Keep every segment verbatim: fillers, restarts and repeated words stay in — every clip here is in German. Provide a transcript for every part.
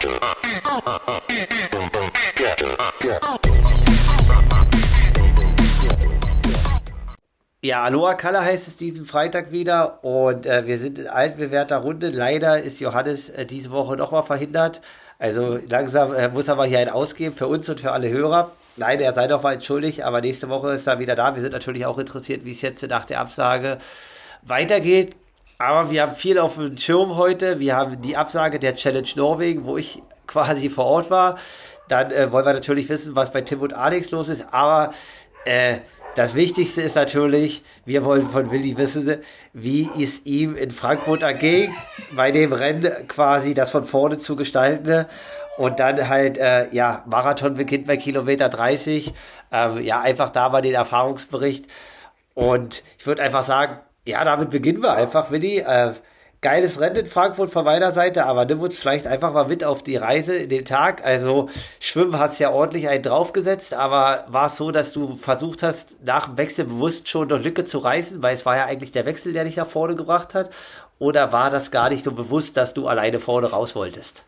Ja, Aloha Kalla heißt es diesen Freitag wieder und äh, wir sind in altbewährter Runde. Leider ist Johannes äh, diese Woche nochmal verhindert. Also langsam äh, muss er mal hier einen ausgeben für uns und für alle Hörer. Nein, er sei doch mal entschuldigt, aber nächste Woche ist er wieder da. Wir sind natürlich auch interessiert, wie es jetzt nach der Absage weitergeht. Aber wir haben viel auf dem Schirm heute. Wir haben die Absage der Challenge Norwegen, wo ich quasi vor Ort war. Dann äh, wollen wir natürlich wissen, was bei Tim und Alex los ist. Aber äh, das Wichtigste ist natürlich, wir wollen von Willi wissen, wie es ihm in Frankfurt erging, bei dem Rennen quasi das von vorne zu gestalten. Und dann halt, äh, ja, Marathon beginnt bei Kilometer dreißig. Ähm, ja, einfach da mal den Erfahrungsbericht. Und ich würde einfach sagen, ja, damit beginnen wir einfach, Willi. Äh, geiles Rennen in Frankfurt von meiner Seite, aber nimm uns vielleicht einfach mal mit auf die Reise in den Tag. Also Schwimmen hast ja ordentlich einen draufgesetzt, aber war es so, dass du versucht hast, nach dem Wechsel bewusst schon eine Lücke zu reißen, weil es war ja eigentlich der Wechsel, der dich nach vorne gebracht hat? Oder war das gar nicht so bewusst, dass du alleine vorne raus wolltest?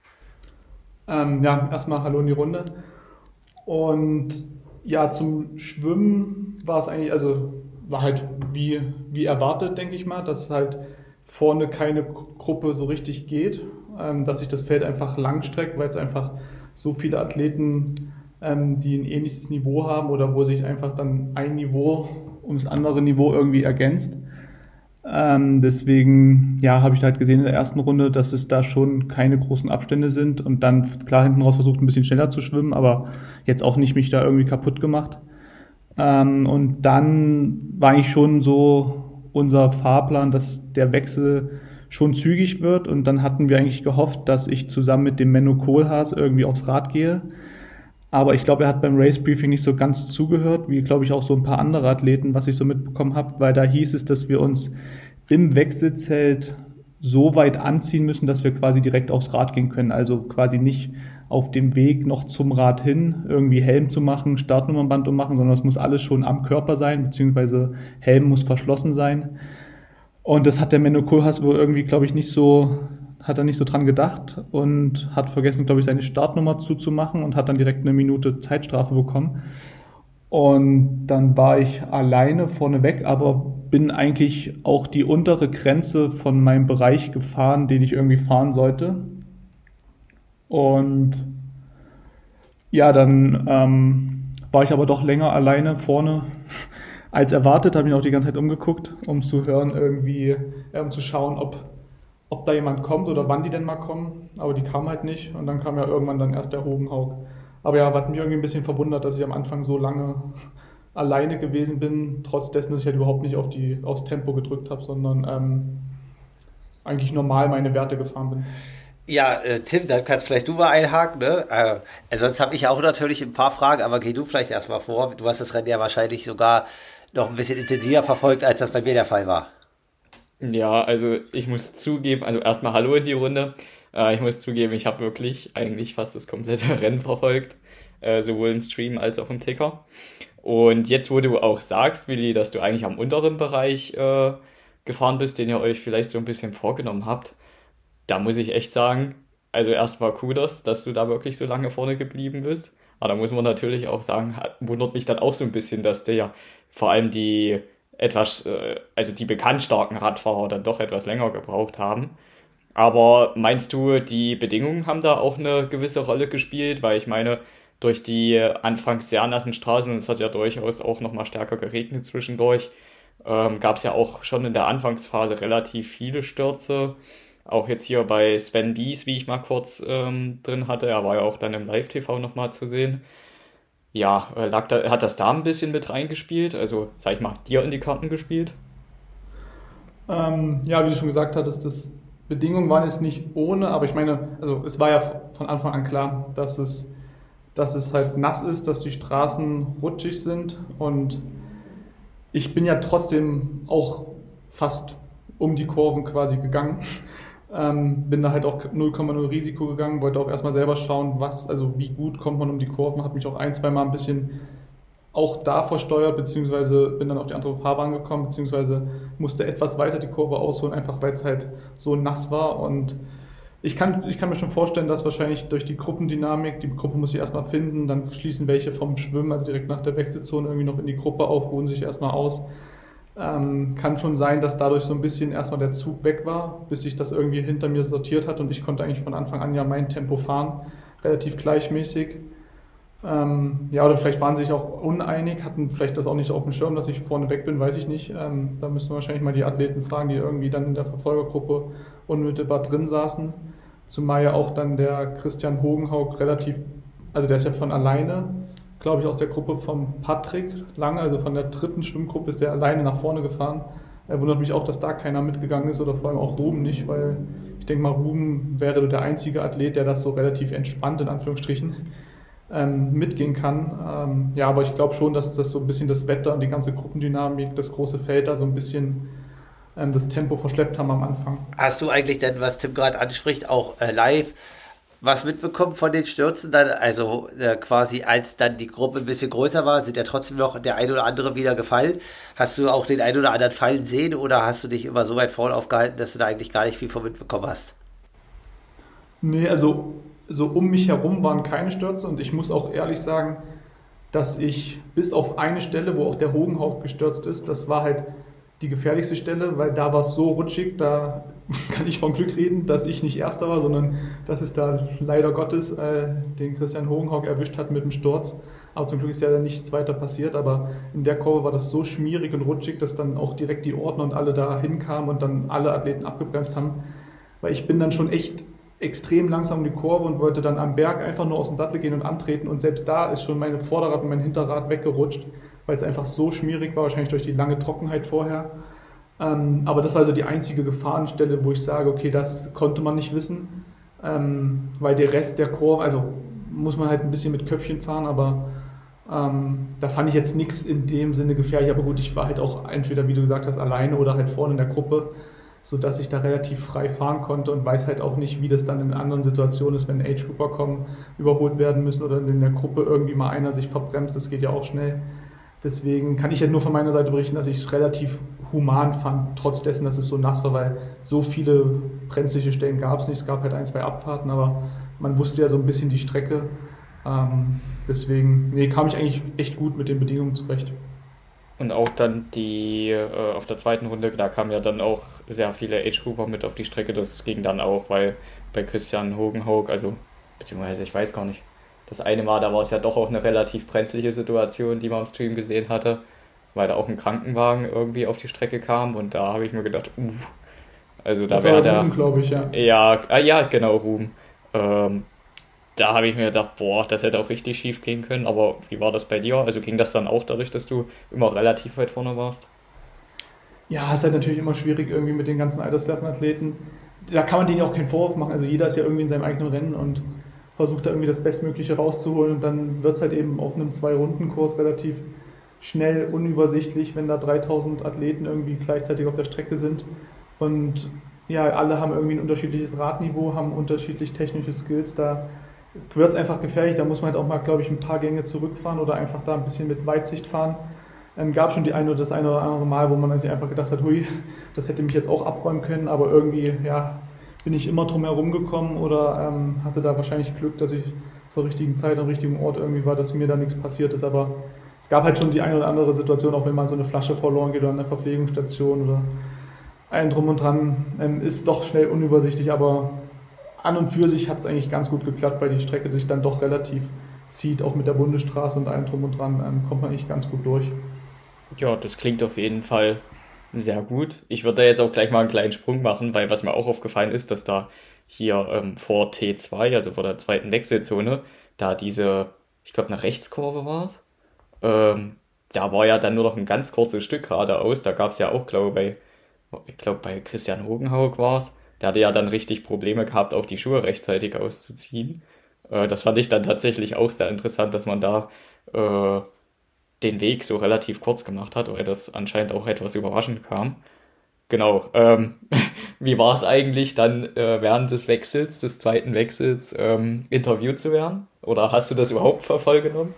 Ähm, ja, erstmal hallo in die Runde. Und ja, zum Schwimmen war es eigentlich, also war halt wie, wie erwartet, denke ich mal, dass halt vorne keine Gruppe so richtig geht, ähm, dass sich das Feld einfach langstreckt, weil es einfach so viele Athleten, ähm, die ein ähnliches Niveau haben oder wo sich einfach dann ein Niveau um das andere Niveau irgendwie ergänzt. Ähm, deswegen, ja, habe ich halt gesehen in der ersten Runde, dass es da schon keine großen Abstände sind und dann klar hinten raus versucht, ein bisschen schneller zu schwimmen, aber jetzt auch nicht mich da irgendwie kaputt gemacht. Ähm, und dann war eigentlich schon so unser Fahrplan, dass der Wechsel schon zügig wird und dann hatten wir eigentlich gehofft, dass ich zusammen mit dem Menno Kohlhaas irgendwie aufs Rad gehe. Aber ich glaube, er hat beim Race Briefing nicht so ganz zugehört, wie, glaube ich, auch so ein paar andere Athleten, was ich so mitbekommen habe, weil da hieß es, dass wir uns im Wechselzelt so weit anziehen müssen, dass wir quasi direkt aufs Rad gehen können. Also quasi nicht auf dem Weg noch zum Rad hin irgendwie Helm zu machen, Startnummernband ummachen, sondern es muss alles schon am Körper sein, beziehungsweise Helm muss verschlossen sein. Und das hat der Menno Kohlhaas wohl irgendwie, glaube ich, nicht so... hat er nicht so dran gedacht und hat vergessen, glaube ich, seine Startnummer zuzumachen und hat dann direkt eine Minute Zeitstrafe bekommen. Und dann war ich alleine vorneweg, aber bin eigentlich auch die untere Grenze von meinem Bereich gefahren, den ich irgendwie fahren sollte. Und ja, dann ähm, war ich aber doch länger alleine vorne als erwartet, habe mich auch die ganze Zeit umgeguckt, um zu hören irgendwie, äh, um zu schauen, ob ob da jemand kommt oder wann die denn mal kommen, aber die kamen halt nicht und dann kam ja irgendwann dann erst der Hogenhaug. Aber ja, hat mich irgendwie ein bisschen verwundert, dass ich am Anfang so lange alleine gewesen bin, trotz dessen, dass ich halt überhaupt nicht auf die, aufs Tempo gedrückt habe, sondern ähm, eigentlich normal meine Werte gefahren bin. Ja, äh, Tim, dann kannst vielleicht du mal einhaken, ne? Äh, sonst habe ich auch natürlich ein paar Fragen, aber geh du vielleicht erstmal vor. Du hast das Rennen ja wahrscheinlich sogar noch ein bisschen intensiver verfolgt, als das bei mir der Fall war. Ja, also ich muss zugeben, also erstmal Hallo in die Runde. Äh, ich muss zugeben, ich habe wirklich eigentlich fast das komplette Rennen verfolgt, äh, sowohl im Stream als auch im Ticker. Und jetzt, wo du auch sagst, Willi, dass du eigentlich am unteren Bereich äh, gefahren bist, den ihr euch vielleicht so ein bisschen vorgenommen habt, da muss ich echt sagen, also erstmal Kudos, dass du da wirklich so lange vorne geblieben bist. Aber da muss man natürlich auch sagen, wundert mich dann auch so ein bisschen, dass der ja vor allem die etwas, also die bekannt starken Radfahrer dann doch etwas länger gebraucht haben. Aber meinst du, die Bedingungen haben da auch eine gewisse Rolle gespielt? Weil ich meine, durch die anfangs sehr nassen Straßen, es hat ja durchaus auch nochmal stärker geregnet zwischendurch, ähm, gab es ja auch schon in der Anfangsphase relativ viele Stürze. Auch jetzt hier bei Sven Dies, wie ich mal kurz ähm, drin hatte, er war ja auch dann im Live-T V nochmal zu sehen. Ja, lag da, hat das da ein bisschen mit reingespielt? Also, sag ich mal, dir in die Karten gespielt? Ähm, ja, wie du schon gesagt hattest, das Bedingungen waren es nicht ohne, aber ich meine, also es war ja von Anfang an klar, dass es, dass es halt nass ist, dass die Straßen rutschig sind und ich bin ja trotzdem auch fast um die Kurven quasi gegangen. Ähm, bin da halt auch null Komma null Risiko gegangen, wollte auch erstmal selber schauen, was, also wie gut kommt man um die Kurven, habe mich auch ein, zwei Mal ein bisschen auch da versteuert, beziehungsweise bin dann auf die andere Fahrbahn gekommen, beziehungsweise musste etwas weiter die Kurve ausholen, einfach weil es halt so nass war und Ich kann, ich kann mir schon vorstellen, dass wahrscheinlich durch die Gruppendynamik, die Gruppe muss sich erstmal finden, dann schließen welche vom Schwimmen, also direkt nach der Wechselzone irgendwie noch in die Gruppe auf, ruhen sich erstmal aus. Ähm, kann schon sein, dass dadurch so ein bisschen erstmal der Zug weg war, bis sich das irgendwie hinter mir sortiert hat und ich konnte eigentlich von Anfang an ja mein Tempo fahren, relativ gleichmäßig. Ähm, ja, oder vielleicht waren sie sich auch uneinig, hatten vielleicht das auch nicht auf dem Schirm, dass ich vorne weg bin, weiß ich nicht. Ähm, da müssen wir wahrscheinlich mal die Athleten fragen, die irgendwie dann in der Verfolgergruppe unmittelbar drin saßen. Zumal ja auch dann der Christian Hogenhaug relativ, also der ist ja von alleine, glaube ich, aus der Gruppe von Patrick Lange, also von der dritten Schwimmgruppe, ist der alleine nach vorne gefahren. Er wundert mich auch, dass da keiner mitgegangen ist oder vor allem auch Ruben nicht, weil ich denke mal, Ruben wäre der einzige Athlet, der das so relativ entspannt in Anführungsstrichen ähm, mitgehen kann. Ähm, ja, aber ich glaube schon, dass das so ein bisschen das Wetter und die ganze Gruppendynamik, das große Feld da so ein bisschen ähm, das Tempo verschleppt haben am Anfang. Hast du eigentlich denn, was Tim gerade anspricht, auch äh, live was mitbekommen von den Stürzen dann? Also äh, quasi als dann die Gruppe ein bisschen größer war, sind ja trotzdem noch der ein oder andere wieder gefallen. Hast du auch den ein oder anderen fallen sehen oder hast du dich immer so weit vorne aufgehalten, dass du da eigentlich gar nicht viel von mitbekommen hast? Nee, also so um mich herum waren keine Stürze und ich muss auch ehrlich sagen, dass ich bis auf eine Stelle, wo auch der Hogenhaupt gestürzt ist, das war halt die gefährlichste Stelle, weil da war es so rutschig, da kann ich von Glück reden, dass ich nicht Erster war, sondern dass es da leider Gottes äh, den Christian Hogenhaug erwischt hat mit dem Sturz. Aber zum Glück ist ja nichts weiter passiert, aber in der Kurve war das so schmierig und rutschig, dass dann auch direkt die Ordner und alle da hinkamen und dann alle Athleten abgebremst haben, weil ich bin dann schon echt extrem langsam um die Kurve und wollte dann am Berg einfach nur aus dem Sattel gehen und antreten und selbst da ist schon meine Vorderrad und mein Hinterrad weggerutscht, weil es einfach so schmierig war, wahrscheinlich durch die lange Trockenheit vorher. Ähm, aber das war also die einzige Gefahrenstelle, wo ich sage, okay, das konnte man nicht wissen, ähm, weil der Rest der Kurve, also muss man halt ein bisschen mit Köpfchen fahren, aber ähm, da fand ich jetzt nichts in dem Sinne gefährlich, aber gut, ich war halt auch entweder, wie du gesagt hast, alleine oder halt vorne in der Gruppe, sodass ich da relativ frei fahren konnte und weiß halt auch nicht, wie das dann in anderen Situationen ist, wenn Age-Grouper kommen, überholt werden müssen oder in der Gruppe irgendwie mal einer sich verbremst, das geht ja auch schnell. Deswegen kann ich ja nur von meiner Seite berichten, dass ich es relativ human fand, trotz dessen, dass es so nass war, weil so viele brenzliche Stellen gab es nicht. Es gab halt ein, zwei Abfahrten, aber man wusste ja so ein bisschen die Strecke. Ähm, deswegen nee, kam ich eigentlich echt gut mit den Bedingungen zurecht. Und auch dann die, äh, auf der zweiten Runde, da kamen ja dann auch sehr viele Age-Grouper mit auf die Strecke. Das ging dann auch, weil bei Christian Hogenhaug, also, beziehungsweise ich weiß gar nicht, das eine Mal, da war es ja doch auch eine relativ brenzliche Situation, die man im Stream gesehen hatte, weil da auch ein Krankenwagen irgendwie auf die Strecke kam und da habe ich mir gedacht, uh, also da wäre der... Ruhm, glaube ich, ja. Ja, ah, ja, genau, Ruhm. Ähm, da habe ich mir gedacht, boah, das hätte auch richtig schief gehen können, aber wie war das bei dir? Also ging das dann auch dadurch, dass du immer relativ weit vorne warst? Ja, es ist halt natürlich immer schwierig irgendwie mit den ganzen Altersklassenathleten. Da kann man denen ja auch keinen Vorwurf machen, also jeder ist ja irgendwie in seinem eigenen Rennen und versucht da irgendwie das Bestmögliche rauszuholen und dann wird es halt eben auf einem Zwei-Runden-Kurs relativ schnell unübersichtlich, wenn da dreitausend Athleten irgendwie gleichzeitig auf der Strecke sind und ja, alle haben irgendwie ein unterschiedliches Radniveau, haben unterschiedlich technische Skills, da wird es einfach gefährlich, da muss man halt auch mal, glaube ich, ein paar Gänge zurückfahren oder einfach da ein bisschen mit Weitsicht fahren. Ähm, gab schon die eine oder das eine oder andere Mal, wo man sich einfach gedacht hat, hui, das hätte mich jetzt auch abräumen können, aber irgendwie, ja, bin ich immer drum herum gekommen oder ähm, hatte da wahrscheinlich Glück, dass ich zur richtigen Zeit am richtigen Ort irgendwie war, dass mir da nichts passiert ist. Aber es gab halt schon die eine oder andere Situation, auch wenn mal so eine Flasche verloren geht oder eine Verpflegungsstation oder ein Drum und Dran, ähm, ist doch schnell unübersichtlich. Aber an und für sich hat es eigentlich ganz gut geklappt, weil die Strecke sich dann doch relativ zieht, auch mit der Bundesstraße und allem Drum und Dran ähm, kommt man eigentlich ganz gut durch. Ja, das klingt auf jeden Fall sehr gut. Ich würde da jetzt auch gleich mal einen kleinen Sprung machen, weil was mir auch aufgefallen ist, dass da hier ähm, vor T zwei, also vor der zweiten Wechselzone, da diese, ich glaube eine Rechtskurve war es, ähm, da war ja dann nur noch ein ganz kurzes Stück geradeaus. Da gab es ja auch, glaube ich, bei, ich glaube bei Christian Hogenhaug war es, der hatte ja dann richtig Probleme gehabt, auch die Schuhe rechtzeitig auszuziehen. Äh, das fand ich dann tatsächlich auch sehr interessant, dass man da äh, den Weg so relativ kurz gemacht hat, weil das anscheinend auch etwas überraschend kam. Genau, ähm, wie war es eigentlich dann äh, während des Wechsels, des zweiten Wechsels, ähm, interviewt zu werden? Oder hast du das überhaupt verfolgt?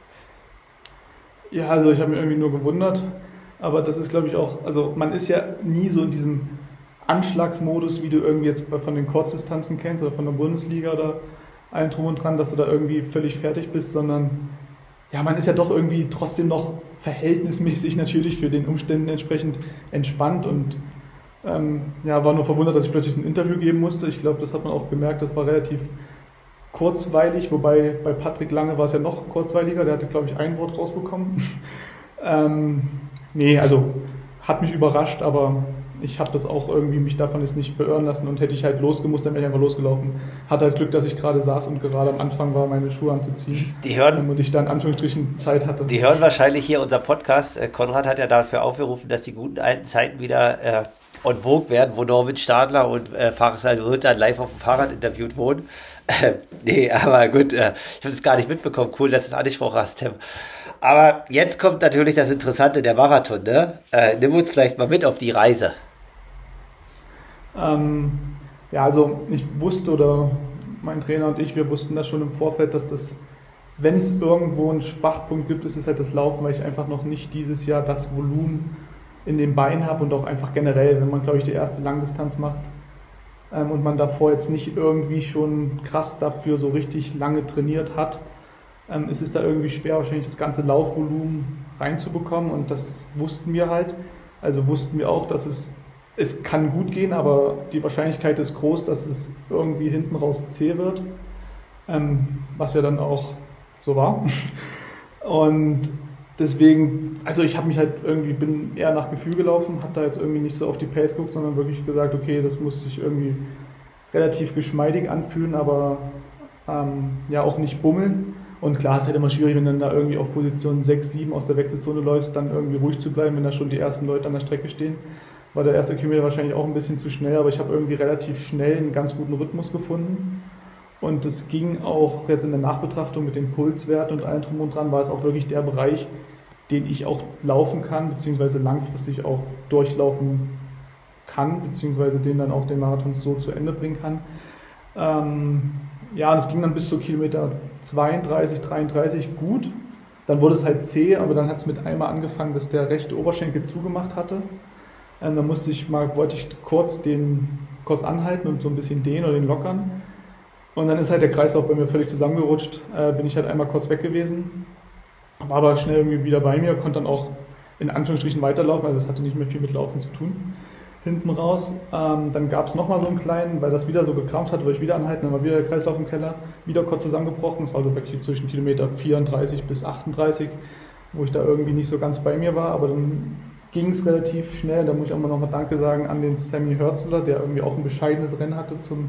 Ja, also ich habe mich irgendwie nur gewundert, aber das ist, glaube ich, auch, also man ist ja nie so in diesem Anschlagsmodus, wie du irgendwie jetzt von den Kurzdistanzen kennst oder von der Bundesliga oder allem drum und dran, dass du da irgendwie völlig fertig bist, sondern ja, man ist ja doch irgendwie trotzdem noch verhältnismäßig natürlich für den Umständen entsprechend entspannt und ähm, ja, war nur verwundert, dass ich plötzlich ein Interview geben musste. Ich glaube, das hat man auch gemerkt, das war relativ kurzweilig, wobei bei Patrick Lange war es ja noch kurzweiliger, der hatte, glaube ich, ein Wort rausbekommen. ähm, nee, also hat mich überrascht, aber ich habe das auch irgendwie mich davon jetzt nicht beirren lassen und hätte ich halt losgemusst, dann wäre ich einfach losgelaufen. Hatte halt Glück, dass ich gerade saß und gerade am Anfang war, meine Schuhe anzuziehen. Die hören, und ich dann in Anführungsstrichen Zeit hatte. Die hören wahrscheinlich hier unser Podcast. Konrad hat ja dafür aufgerufen, dass die guten alten Zeiten wieder äh, on vogue werden, wo Norwin Stadler und äh, Fares Al-Rütter live auf dem Fahrrad interviewt wurden. Äh, nee, aber gut, äh, ich habe es gar nicht mitbekommen. Cool, dass du es angesprochen hast, Tim. Aber jetzt kommt natürlich das Interessante, der Marathon, ne? Äh, nimm uns vielleicht mal mit auf die Reise. Ähm, ja, also ich wusste oder mein Trainer und ich, wir wussten das schon im Vorfeld, dass das, wenn es irgendwo einen Schwachpunkt gibt, ist es halt das Laufen, weil ich einfach noch nicht dieses Jahr das Volumen in den Beinen habe und auch einfach generell, wenn man, glaube ich, die erste Langdistanz macht ähm, und man davor jetzt nicht irgendwie schon krass dafür so richtig lange trainiert hat, ähm, ist es da irgendwie schwer, wahrscheinlich das ganze Laufvolumen reinzubekommen und das wussten wir halt. Also wussten wir auch, dass es Es kann gut gehen, aber die Wahrscheinlichkeit ist groß, dass es irgendwie hinten raus zäh wird, ähm, was ja dann auch so war. Und deswegen, also ich habe mich halt irgendwie, bin eher nach Gefühl gelaufen, habe da jetzt irgendwie nicht so auf die Pace geguckt, sondern wirklich gesagt, okay, das muss sich irgendwie relativ geschmeidig anfühlen, aber ähm, ja auch nicht bummeln. Und klar, es ist halt immer schwierig, wenn du dann da irgendwie auf Position sechs, sieben aus der Wechselzone läufst, dann irgendwie ruhig zu bleiben, wenn da schon die ersten Leute an der Strecke stehen. War der erste Kilometer wahrscheinlich auch ein bisschen zu schnell, aber ich habe irgendwie relativ schnell einen ganz guten Rhythmus gefunden. Und es ging auch jetzt in der Nachbetrachtung mit dem Pulswert und allem drum und dran, war es auch wirklich der Bereich, den ich auch laufen kann, beziehungsweise langfristig auch durchlaufen kann, beziehungsweise den dann auch den Marathon so zu Ende bringen kann. Ähm, ja, und es ging dann bis zu Kilometer zweiunddreißig, dreiunddreißig gut. Dann wurde es halt zäh, aber dann hat es mit einmal angefangen, dass der rechte Oberschenkel zugemacht hatte. Da musste ich mal, wollte ich kurz den kurz anhalten und so ein bisschen dehnen oder den lockern. Und dann ist halt der Kreislauf bei mir völlig zusammengerutscht. Äh, bin ich halt einmal kurz weg gewesen, war aber schnell irgendwie wieder bei mir, konnte dann auch in Anführungsstrichen weiterlaufen, also es hatte nicht mehr viel mit Laufen zu tun. Hinten raus. Ähm, dann gab es nochmal so einen kleinen, weil das wieder so gekrampft hat, wollte ich wieder anhalten, dann war wieder der Kreislauf im Keller, wieder kurz zusammengebrochen. Es war so bei zwischen Kilometer vierunddreißig bis achtunddreißig, wo ich da irgendwie nicht so ganz bei mir war, aber dann ging es relativ schnell. Da muss ich auch mal nochmal Danke sagen an den Sammy Hörzeler, der irgendwie auch ein bescheidenes Rennen hatte zum,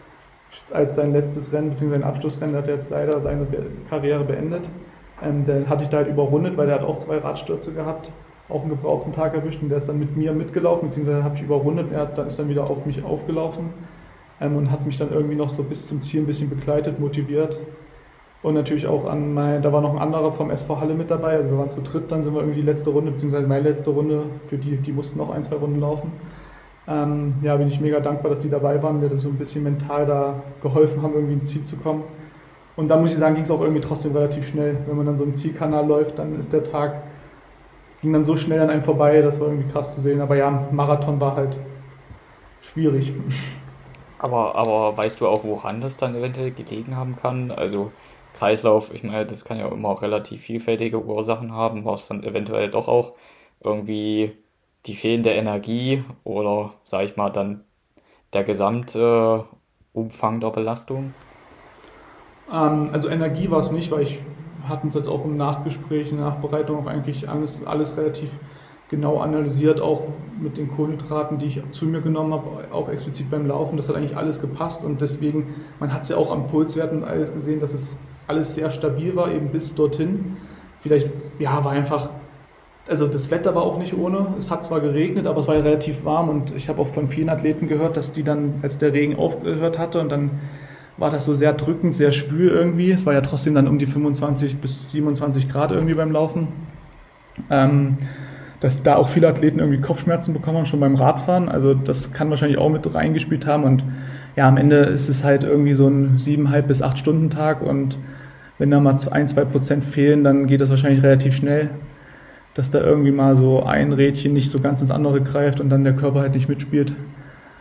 als sein letztes Rennen, beziehungsweise sein Abschlussrennen, hat er jetzt leider seine Karriere beendet. Ähm, den hatte ich da halt überrundet, weil der hat auch zwei Radstürze gehabt, auch einen gebrauchten Tag erwischt und der ist dann mit mir mitgelaufen, beziehungsweise habe ich überrundet, er hat, dann ist dann wieder auf mich aufgelaufen ähm, und hat mich dann irgendwie noch so bis zum Ziel ein bisschen begleitet, motiviert. Und natürlich auch an mein, da war noch ein anderer vom S V Halle mit dabei, also wir waren zu dritt, dann sind wir irgendwie die letzte Runde, beziehungsweise meine letzte Runde, für die, die mussten noch ein, zwei Runden laufen. Ähm, ja, bin ich mega dankbar, dass die dabei waren, mir das so ein bisschen mental da geholfen haben, irgendwie ins Ziel zu kommen. Und dann muss ich sagen, ging es auch irgendwie trotzdem relativ schnell. Wenn man dann so einen Zielkanal läuft, dann ist der Tag, ging dann so schnell an einem vorbei, das war irgendwie krass zu sehen. Aber ja, Marathon war halt schwierig. Aber, aber weißt du auch, woran das dann eventuell gelegen haben kann? Also Kreislauf, ich meine, das kann ja immer auch relativ vielfältige Ursachen haben. War es dann eventuell doch auch irgendwie die fehlende Energie oder, sag ich mal, dann der gesamte Umfang der Belastung? Ähm, also Energie war es nicht, weil ich hatten es jetzt auch im Nachgespräch, in der Nachbereitung auch eigentlich alles, alles relativ genau analysiert, auch mit den Kohlenhydraten, die ich zu mir genommen habe, auch explizit beim Laufen. Das hat eigentlich alles gepasst und deswegen, man hat es ja auch am Pulswerten und alles gesehen, dass es alles sehr stabil war, eben bis dorthin. Vielleicht, ja, war einfach, also das Wetter war auch nicht ohne. Es hat zwar geregnet, aber es war ja relativ warm und ich habe auch von vielen Athleten gehört, dass die dann, als der Regen aufgehört hatte und dann war das so sehr drückend, sehr schwül irgendwie. Es war ja trotzdem dann um die fünfundzwanzig bis siebenundzwanzig Grad irgendwie beim Laufen. Ähm, dass da auch viele Athleten irgendwie Kopfschmerzen bekommen haben, schon beim Radfahren. Also das kann wahrscheinlich auch mit reingespielt haben. Und ja, am Ende ist es halt irgendwie so ein siebeneinhalb bis acht Stunden Tag und wenn da mal ein, zwei Prozent fehlen, dann geht das wahrscheinlich relativ schnell, dass da irgendwie mal so ein Rädchen nicht so ganz ins andere greift und dann der Körper halt nicht mitspielt.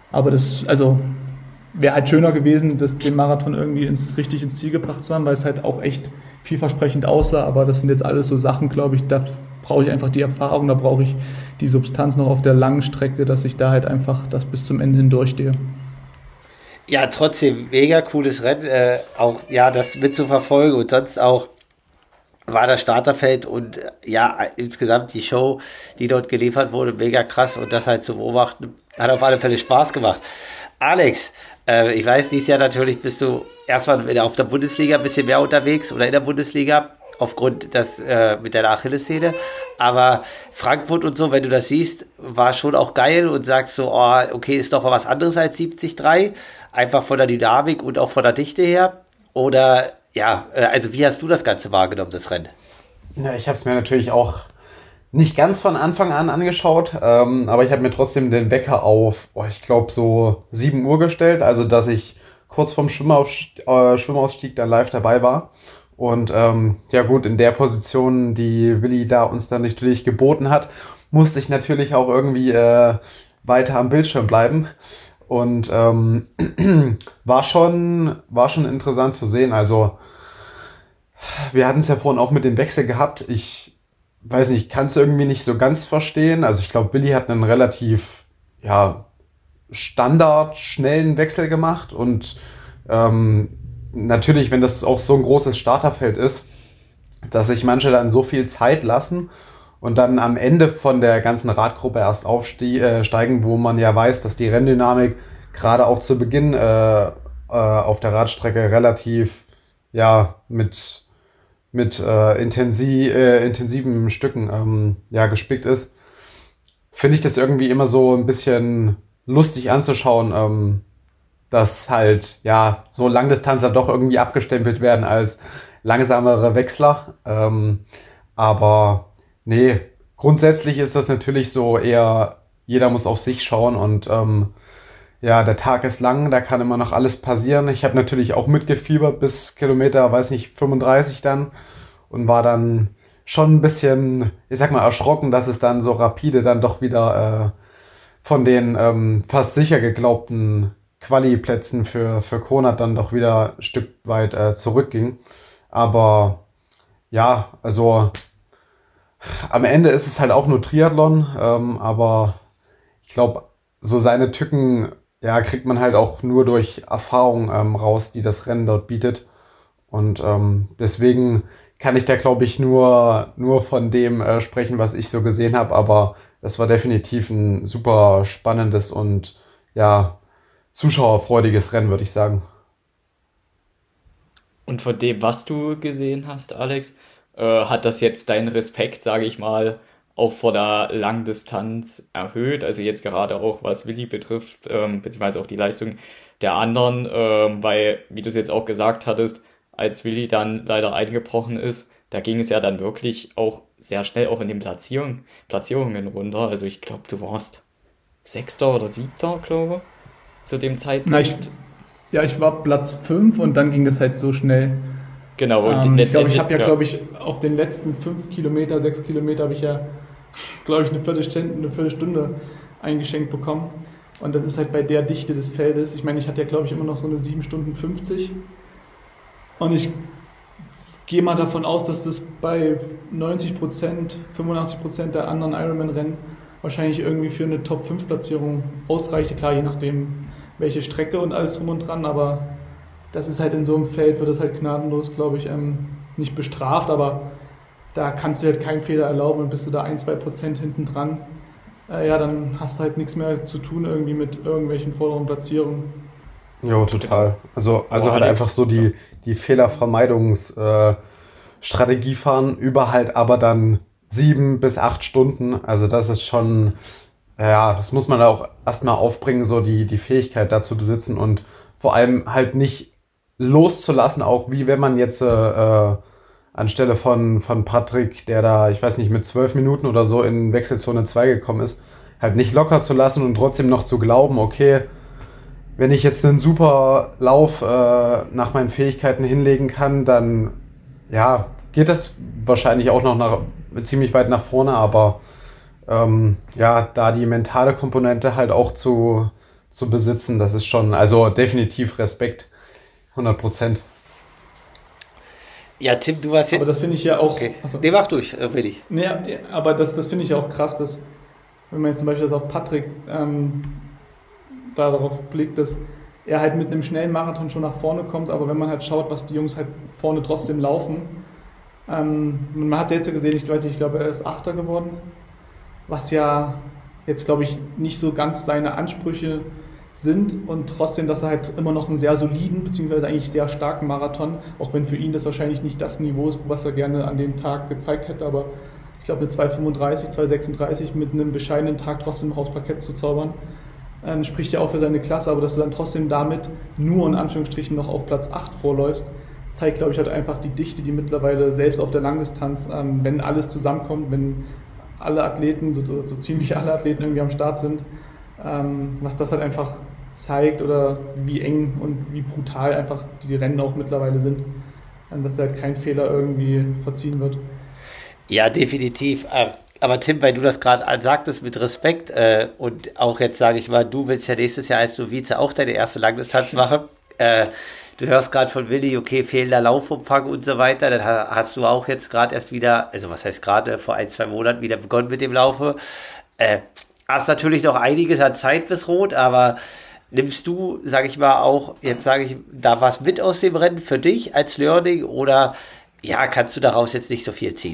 Aber das, also wäre halt schöner gewesen, das, den Marathon irgendwie ins, richtig ins Ziel gebracht zu haben, weil es halt auch echt vielversprechend aussah. Aber das sind jetzt alles so Sachen, glaube ich, da brauche ich einfach die Erfahrung, da brauche ich die Substanz noch auf der langen Strecke, dass ich da halt einfach das bis zum Ende hindurchstehe. Ja, trotzdem, mega cooles Rennen, äh, auch ja, das mit zu verfolgen und sonst auch war das Starterfeld und äh, ja, insgesamt die Show, die dort geliefert wurde, mega krass und das halt zu beobachten, hat auf alle Fälle Spaß gemacht. Alex, äh, ich weiß, dieses Jahr natürlich bist du erstmal auf der Bundesliga ein bisschen mehr unterwegs oder in der Bundesliga, aufgrund das äh, mit deiner Achillessehne, aber Frankfurt und so, wenn du das siehst, war schon auch geil und sagst so, oh, okay, ist doch mal was anderes als siebzig Komma drei, einfach von der Dynamik und auch von der Dichte her, oder ja, äh, also wie hast du das Ganze wahrgenommen, das Rennen? Ja, ich habe es mir natürlich auch nicht ganz von Anfang an angeschaut, ähm, aber ich habe mir trotzdem den Wecker auf, oh, ich glaube so sieben Uhr gestellt, also dass ich kurz vorm Schwimmausstieg, äh, Schwimmausstieg dann live dabei war. Und ähm, ja gut, in der Position, die Willi da uns dann natürlich geboten hat, musste ich natürlich auch irgendwie äh, weiter am Bildschirm bleiben. Und ähm, war schon, war schon interessant zu sehen. Also wir hatten es ja vorhin auch mit dem Wechsel gehabt. Ich weiß nicht, kann es irgendwie nicht so ganz verstehen. Also ich glaube, Willi hat einen relativ ja, standard schnellen Wechsel gemacht und ähm, natürlich, wenn das auch so ein großes Starterfeld ist, dass sich manche dann so viel Zeit lassen und dann am Ende von der ganzen Radgruppe erst aufsteigen, wo man ja weiß, dass die Renndynamik gerade auch zu Beginn äh, äh, auf der Radstrecke relativ ja mit, mit äh, intensiv, äh, intensiven Stücken ähm, ja, gespickt ist, finde ich das irgendwie immer so ein bisschen lustig anzuschauen, ähm, dass halt, ja, so Langdistanzer doch irgendwie abgestempelt werden als langsamere Wechsler. Ähm, aber nee, grundsätzlich ist das natürlich so eher, jeder muss auf sich schauen und ähm, ja, der Tag ist lang, da kann immer noch alles passieren. Ich habe natürlich auch mitgefiebert bis Kilometer, weiß nicht, fünfunddreißig dann und war dann schon ein bisschen, ich sag mal, erschrocken, dass es dann so rapide dann doch wieder äh, von den ähm, fast sicher geglaubten Quali-Plätzen für, für Kona dann doch wieder ein Stück weit äh, zurückging. Aber ja, also am Ende ist es halt auch nur Triathlon, ähm, aber ich glaube, so seine Tücken ja, kriegt man halt auch nur durch Erfahrung ähm, raus, die das Rennen dort bietet. Und ähm, deswegen kann ich da, glaube ich, nur, nur von dem äh, sprechen, was ich so gesehen habe. Aber das war definitiv ein super spannendes und ja, zuschauerfreudiges Rennen, würde ich sagen. Und von dem, was du gesehen hast, Alex, äh, hat das jetzt deinen Respekt, sage ich mal, auch vor der Langdistanz erhöht? Also jetzt gerade auch, was Willi betrifft, ähm, beziehungsweise auch die Leistung der anderen, ähm, weil, wie du es jetzt auch gesagt hattest, als Willi dann leider eingebrochen ist, da ging es ja dann wirklich auch sehr schnell auch in den Platzierung, Platzierungen runter. Also ich glaube, du warst Sechster oder Siebter, glaube ich, zu dem Zeitpunkt. Na, ich, ja, ich war Platz fünf und dann ging das halt so schnell. Genau. Und ähm, ich glaube, ich habe ja, ja. glaube ich, auf den letzten fünf Kilometer, sechs Kilometer habe ich ja, glaube ich, eine Viertelstunde, eine Viertelstunde eingeschenkt bekommen. Und das ist halt bei der Dichte des Feldes. Ich meine, ich hatte ja, glaube ich, immer noch so eine sieben Stunden fünfzig. Und ich gehe mal davon aus, dass das bei neunzig Prozent, fünfundachtzig Prozent der anderen Ironman-Rennen wahrscheinlich irgendwie für eine Top fünf Platzierung ausreicht. Klar, je nachdem, welche Strecke und alles drum und dran, aber das ist halt in so einem Feld, wird das halt gnadenlos, glaube ich, ähm, nicht bestraft, aber da kannst du halt keinen Fehler erlauben und bist du da ein, zwei Prozent hinten dran, äh, ja, dann hast du halt nichts mehr zu tun irgendwie mit irgendwelchen vorderen Platzierungen. Ja, total. Also, also Oh, halt Alex, einfach so die, die Fehlervermeidungsstrategie fahren, über halt aber dann sieben bis acht Stunden. Also das ist schon, ja, das muss man auch erstmal aufbringen, so die, die Fähigkeit dazu besitzen und vor allem halt nicht loszulassen, auch wie wenn man jetzt äh, anstelle von, von Patrick, der da, ich weiß nicht, mit zwölf Minuten oder so in Wechselzone zwei gekommen ist, halt nicht locker zu lassen und trotzdem noch zu glauben, okay, wenn ich jetzt einen super Lauf äh, nach meinen Fähigkeiten hinlegen kann, dann ja, geht das wahrscheinlich auch noch nach, ziemlich weit nach vorne, aber ähm, ja, da die mentale Komponente halt auch zu, zu besitzen, das ist schon, also definitiv Respekt, hundert Prozent. Ja, Tim, du warst jetzt... Aber das finde ich ja auch... Okay. Also, Nee, mach durch, will ich. nee, aber das, das finde ich ja auch krass, dass, wenn man jetzt zum Beispiel das auf Patrick ähm, da darauf blickt, dass er halt mit einem schnellen Marathon schon nach vorne kommt, aber wenn man halt schaut, was die Jungs halt vorne trotzdem laufen, ähm, man hat es jetzt ja gesehen, ich, weiß nicht, ich glaube, er ist Achter geworden, was ja jetzt, glaube ich, nicht so ganz seine Ansprüche sind und trotzdem, dass er halt immer noch einen sehr soliden, beziehungsweise eigentlich sehr starken Marathon, auch wenn für ihn das wahrscheinlich nicht das Niveau ist, was er gerne an dem Tag gezeigt hätte, aber ich glaube, eine zwei fünfunddreißig, zwei sechsunddreißig mit einem bescheidenen Tag trotzdem noch aufs Parkett zu zaubern, ähm, spricht ja auch für seine Klasse, aber dass du dann trotzdem damit nur in Anführungsstrichen noch auf Platz acht vorläufst, zeigt, glaube ich, halt einfach die Dichte, die mittlerweile selbst auf der Langdistanz, ähm, wenn alles zusammenkommt, wenn alle Athleten, so, so ziemlich alle Athleten irgendwie am Start sind, ähm, was das halt einfach zeigt oder wie eng und wie brutal einfach die Rennen auch mittlerweile sind, ähm, dass halt kein Fehler irgendwie verziehen wird. Ja, definitiv. Aber Tim, weil du das gerade sagtest mit Respekt äh, und auch jetzt sage ich mal, du willst ja nächstes Jahr als Novize auch deine erste Langdistanz machen. Äh, du hörst gerade von Willi, okay, fehlender Laufumfang und so weiter. Dann hast du auch jetzt gerade erst wieder, also was heißt gerade, vor ein, zwei Monaten wieder begonnen mit dem Laufe. Äh, hast natürlich noch einiges an Zeit bis Rot, aber nimmst du, sage ich mal, auch, jetzt sage ich, da was mit aus dem Rennen für dich als Learning oder ja, kannst du daraus jetzt nicht so viel ziehen?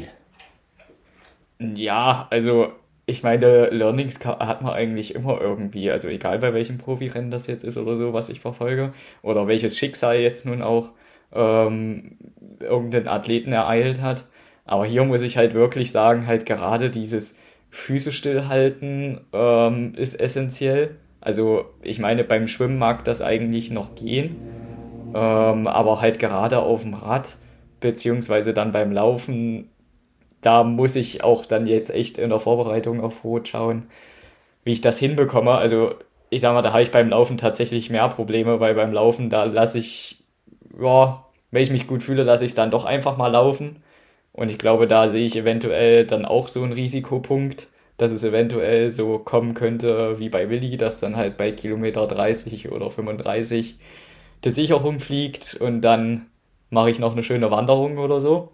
Ja, also ich meine, Learnings hat man eigentlich immer irgendwie, also egal bei welchem Profirennen das jetzt ist oder so, was ich verfolge, oder welches Schicksal jetzt nun auch ähm, irgendeinen Athleten ereilt hat. Aber hier muss ich halt wirklich sagen, halt gerade dieses Füße stillhalten ähm, ist essentiell. Also ich meine, beim Schwimmen mag das eigentlich noch gehen, ähm, aber halt gerade auf dem Rad, beziehungsweise dann beim Laufen, da muss ich auch dann jetzt echt in der Vorbereitung auf Rot schauen, wie ich das hinbekomme. Also ich sag mal, da habe ich beim Laufen tatsächlich mehr Probleme, weil beim Laufen, da lasse ich, ja, wenn ich mich gut fühle, lasse ich es dann doch einfach mal laufen. Und ich glaube, da sehe ich eventuell dann auch so einen Risikopunkt, dass es eventuell so kommen könnte wie bei Willi, dass dann halt bei Kilometer dreißig oder fünfunddreißig die Sicherung fliegt und dann mache ich noch eine schöne Wanderung oder so.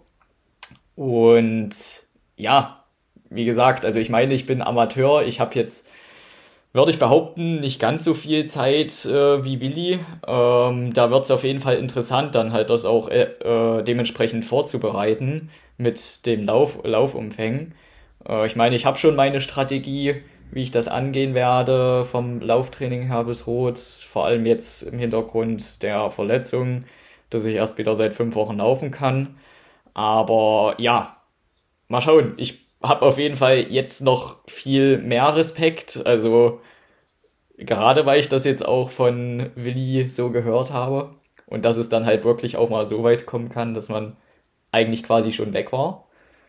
Und ja, wie gesagt, also ich meine, ich bin Amateur, ich habe jetzt, würde ich behaupten, nicht ganz so viel Zeit äh, wie Willi. Ähm, da wird es auf jeden Fall interessant, dann halt das auch äh, äh, dementsprechend vorzubereiten mit dem Lauf, Laufumfängen. Äh, ich meine, ich habe schon meine Strategie, wie ich das angehen werde, vom Lauftraining her bis Rot, vor allem jetzt im Hintergrund der Verletzung, dass ich erst wieder seit fünf Wochen laufen kann. Aber ja, mal schauen. Ich habe auf jeden Fall jetzt noch viel mehr Respekt. Also gerade weil ich das jetzt auch von Willi so gehört habe und dass es dann halt wirklich auch mal so weit kommen kann, dass man eigentlich quasi schon weg war.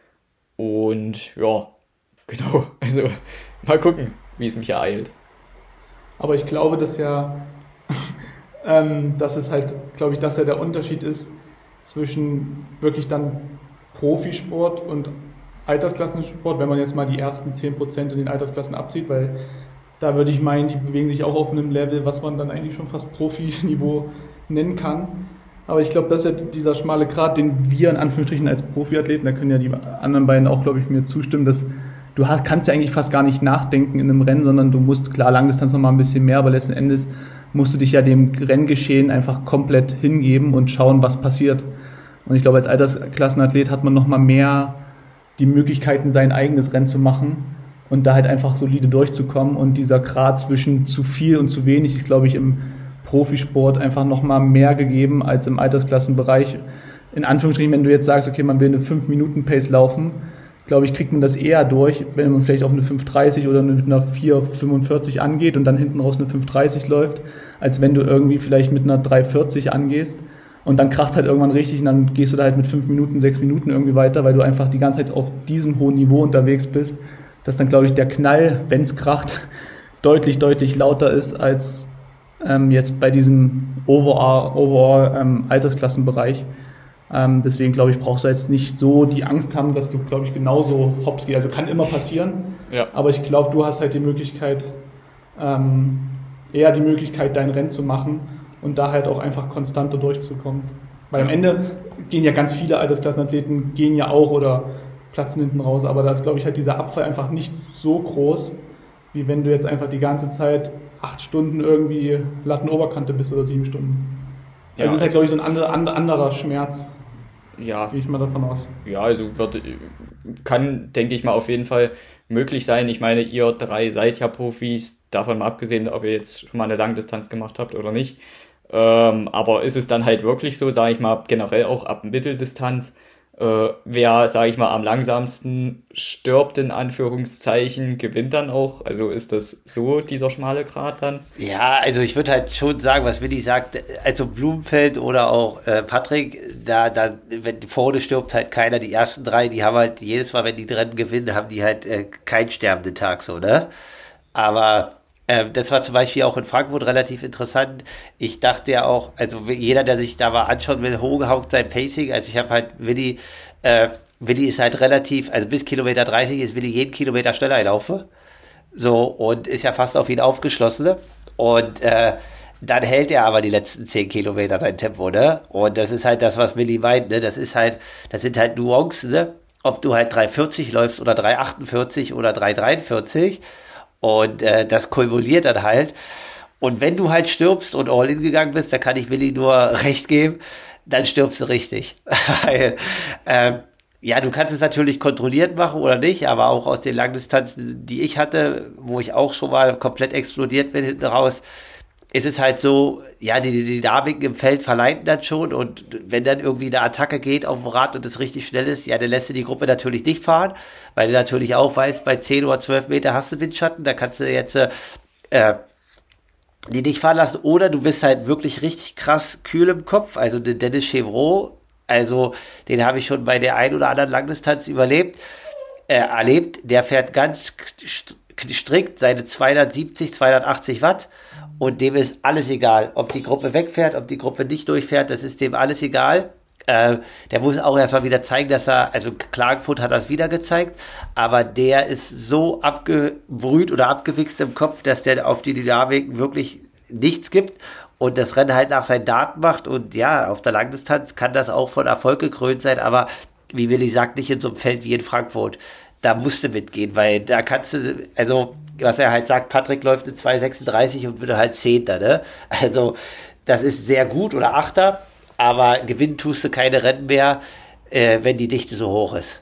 Und ja, genau. Also mal gucken, wie es mich ereilt. Aber ich glaube, dass ja, ähm, dass es halt, glaube ich, dass ja der Unterschied ist zwischen wirklich dann Profisport und Altersklassensport, wenn man jetzt mal die ersten zehn Prozent in den Altersklassen abzieht, weil da würde ich meinen, die bewegen sich auch auf einem Level, was man dann eigentlich schon fast Profi-Niveau nennen kann. Aber ich glaube, das ist ja dieser schmale Grat, den wir in Anführungsstrichen als Profiathleten, da können ja die anderen beiden auch, glaube ich, mir zustimmen, dass du hast, kannst ja eigentlich fast gar nicht nachdenken in einem Rennen, sondern du musst, klar, Langdistanz noch mal ein bisschen mehr, aber letzten Endes musst du dich ja dem Renngeschehen einfach komplett hingeben und schauen, was passiert. Und ich glaube, als Altersklassenathlet hat man noch mal mehr die Möglichkeiten, sein eigenes Rennen zu machen und da halt einfach solide durchzukommen. Und dieser Grad zwischen zu viel und zu wenig ist, glaube ich, im Profisport einfach noch mal mehr gegeben als im Altersklassenbereich. In Anführungsstrichen, wenn du jetzt sagst, okay, man will eine fünf Minuten Pace laufen, glaube ich, kriegt man das eher durch, wenn man vielleicht auf eine fünf dreißig oder mit einer vier fünfundvierzig angeht und dann hinten raus eine fünf dreißig läuft, als wenn du irgendwie vielleicht mit einer drei vierzig angehst und dann kracht halt irgendwann richtig und dann gehst du da halt mit fünf Minuten, sechs Minuten irgendwie weiter, weil du einfach die ganze Zeit auf diesem hohen Niveau unterwegs bist, dass dann, glaube ich, der Knall, wenn es kracht, deutlich, deutlich lauter ist als ähm, jetzt bei diesem overall, overall ähm, Altersklassenbereich. Ähm, deswegen, glaube ich, brauchst du jetzt nicht so die Angst haben, dass du, glaube ich, genauso hops gehst. Also kann immer passieren, Ja. aber ich glaube, du hast halt die Möglichkeit, ähm, eher die Möglichkeit, dein Rennen zu machen und da halt auch einfach konstanter durchzukommen. Weil am Ende gehen ja ganz viele Altersklassenathleten, gehen ja auch oder platzen hinten raus, aber da ist, glaube ich, halt dieser Abfall einfach nicht so groß, wie wenn du jetzt einfach die ganze Zeit acht Stunden irgendwie Lattenoberkante bist oder sieben Stunden. Also das ist halt, glaube ich, so ein anderer, anderer Schmerz. Ja. Gehe ich mal davon aus. Ja, also wird, kann, denke ich mal, auf jeden Fall möglich sein. Ich meine, ihr drei seid ja Profis, davon mal abgesehen, ob ihr jetzt schon mal eine Langdistanz gemacht habt oder nicht. Ähm, aber ist es dann halt wirklich so, sage ich mal, generell auch ab Mitteldistanz, äh, wer, sage ich mal, am langsamsten stirbt, in Anführungszeichen, gewinnt dann auch? Also ist das so, dieser schmale Grat dann? Ja, also ich würde halt schon sagen, was Willi sagt, also Blumenfeld oder auch äh, Patrick, da, da, wenn vorne stirbt halt keiner, die ersten drei, die haben halt jedes Mal, wenn die Rennen gewinnen, haben die halt äh, keinen sterbenden Tag, so, ne? Aber äh, das war zum Beispiel auch in Frankfurt relativ interessant. Ich dachte ja auch, also jeder, der sich da mal anschauen will, hochgehaucht sein Pacing, also ich habe halt Willi, äh, Willi ist halt relativ, also bis Kilometer dreißig ist Willi jeden Kilometer schneller gelaufen. So, und ist ja fast auf ihn aufgeschlossen. Und äh, dann hält er aber die letzten zehn Kilometer sein Tempo, ne? Und das ist halt das, was Willi meint, ne? Das ist halt, das sind halt Nuancen, ne? Ob du halt drei vierzig läufst oder drei achtundvierzig oder drei dreiundvierzig. Und äh, das kumuliert dann halt. Und wenn du halt stirbst und all in gegangen bist, da kann ich Willi nur recht geben, dann stirbst du richtig. Weil, ähm, ja, du kannst es natürlich kontrolliert machen oder nicht, aber auch aus den Langdistanzen, die ich hatte, wo ich auch schon mal komplett explodiert bin hinten raus, ist es halt so, ja, die, die Dynamiken im Feld verleiten dann schon und wenn dann irgendwie eine Attacke geht auf dem Rad und es richtig schnell ist, ja, dann lässt du die Gruppe natürlich nicht fahren, weil du natürlich auch weißt, bei zehn oder zwölf Meter hast du Windschatten, da kannst du jetzt äh, die nicht fahren lassen oder du bist halt wirklich richtig krass kühl im Kopf, also den Dennis Chevreau, also den habe ich schon bei der ein oder anderen Langdistanz überlebt, äh, erlebt, der fährt ganz strikt seine zweihundertsiebzig, zweihundertachtzig Watt und dem ist alles egal, ob die Gruppe wegfährt, ob die Gruppe nicht durchfährt, das ist dem alles egal. Äh, der muss auch erstmal wieder zeigen, dass er, also Klagenfurt hat das wieder gezeigt, aber der ist so abgebrüht oder abgewichst im Kopf, dass der auf die Dynamik wirklich nichts gibt und das Rennen halt nach seinen Daten macht und ja, auf der Langdistanz kann das auch von Erfolg gekrönt sein, aber wie Willi sagt, nicht in so einem Feld wie in Frankfurt. Da musst du mitgehen, weil da kannst du, also was er halt sagt, Patrick läuft eine zwei sechsunddreißig und wird halt Zehnter, ne? Also das ist sehr gut oder Achter, aber gewinnen tust du keine Rennen mehr, äh, wenn die Dichte so hoch ist.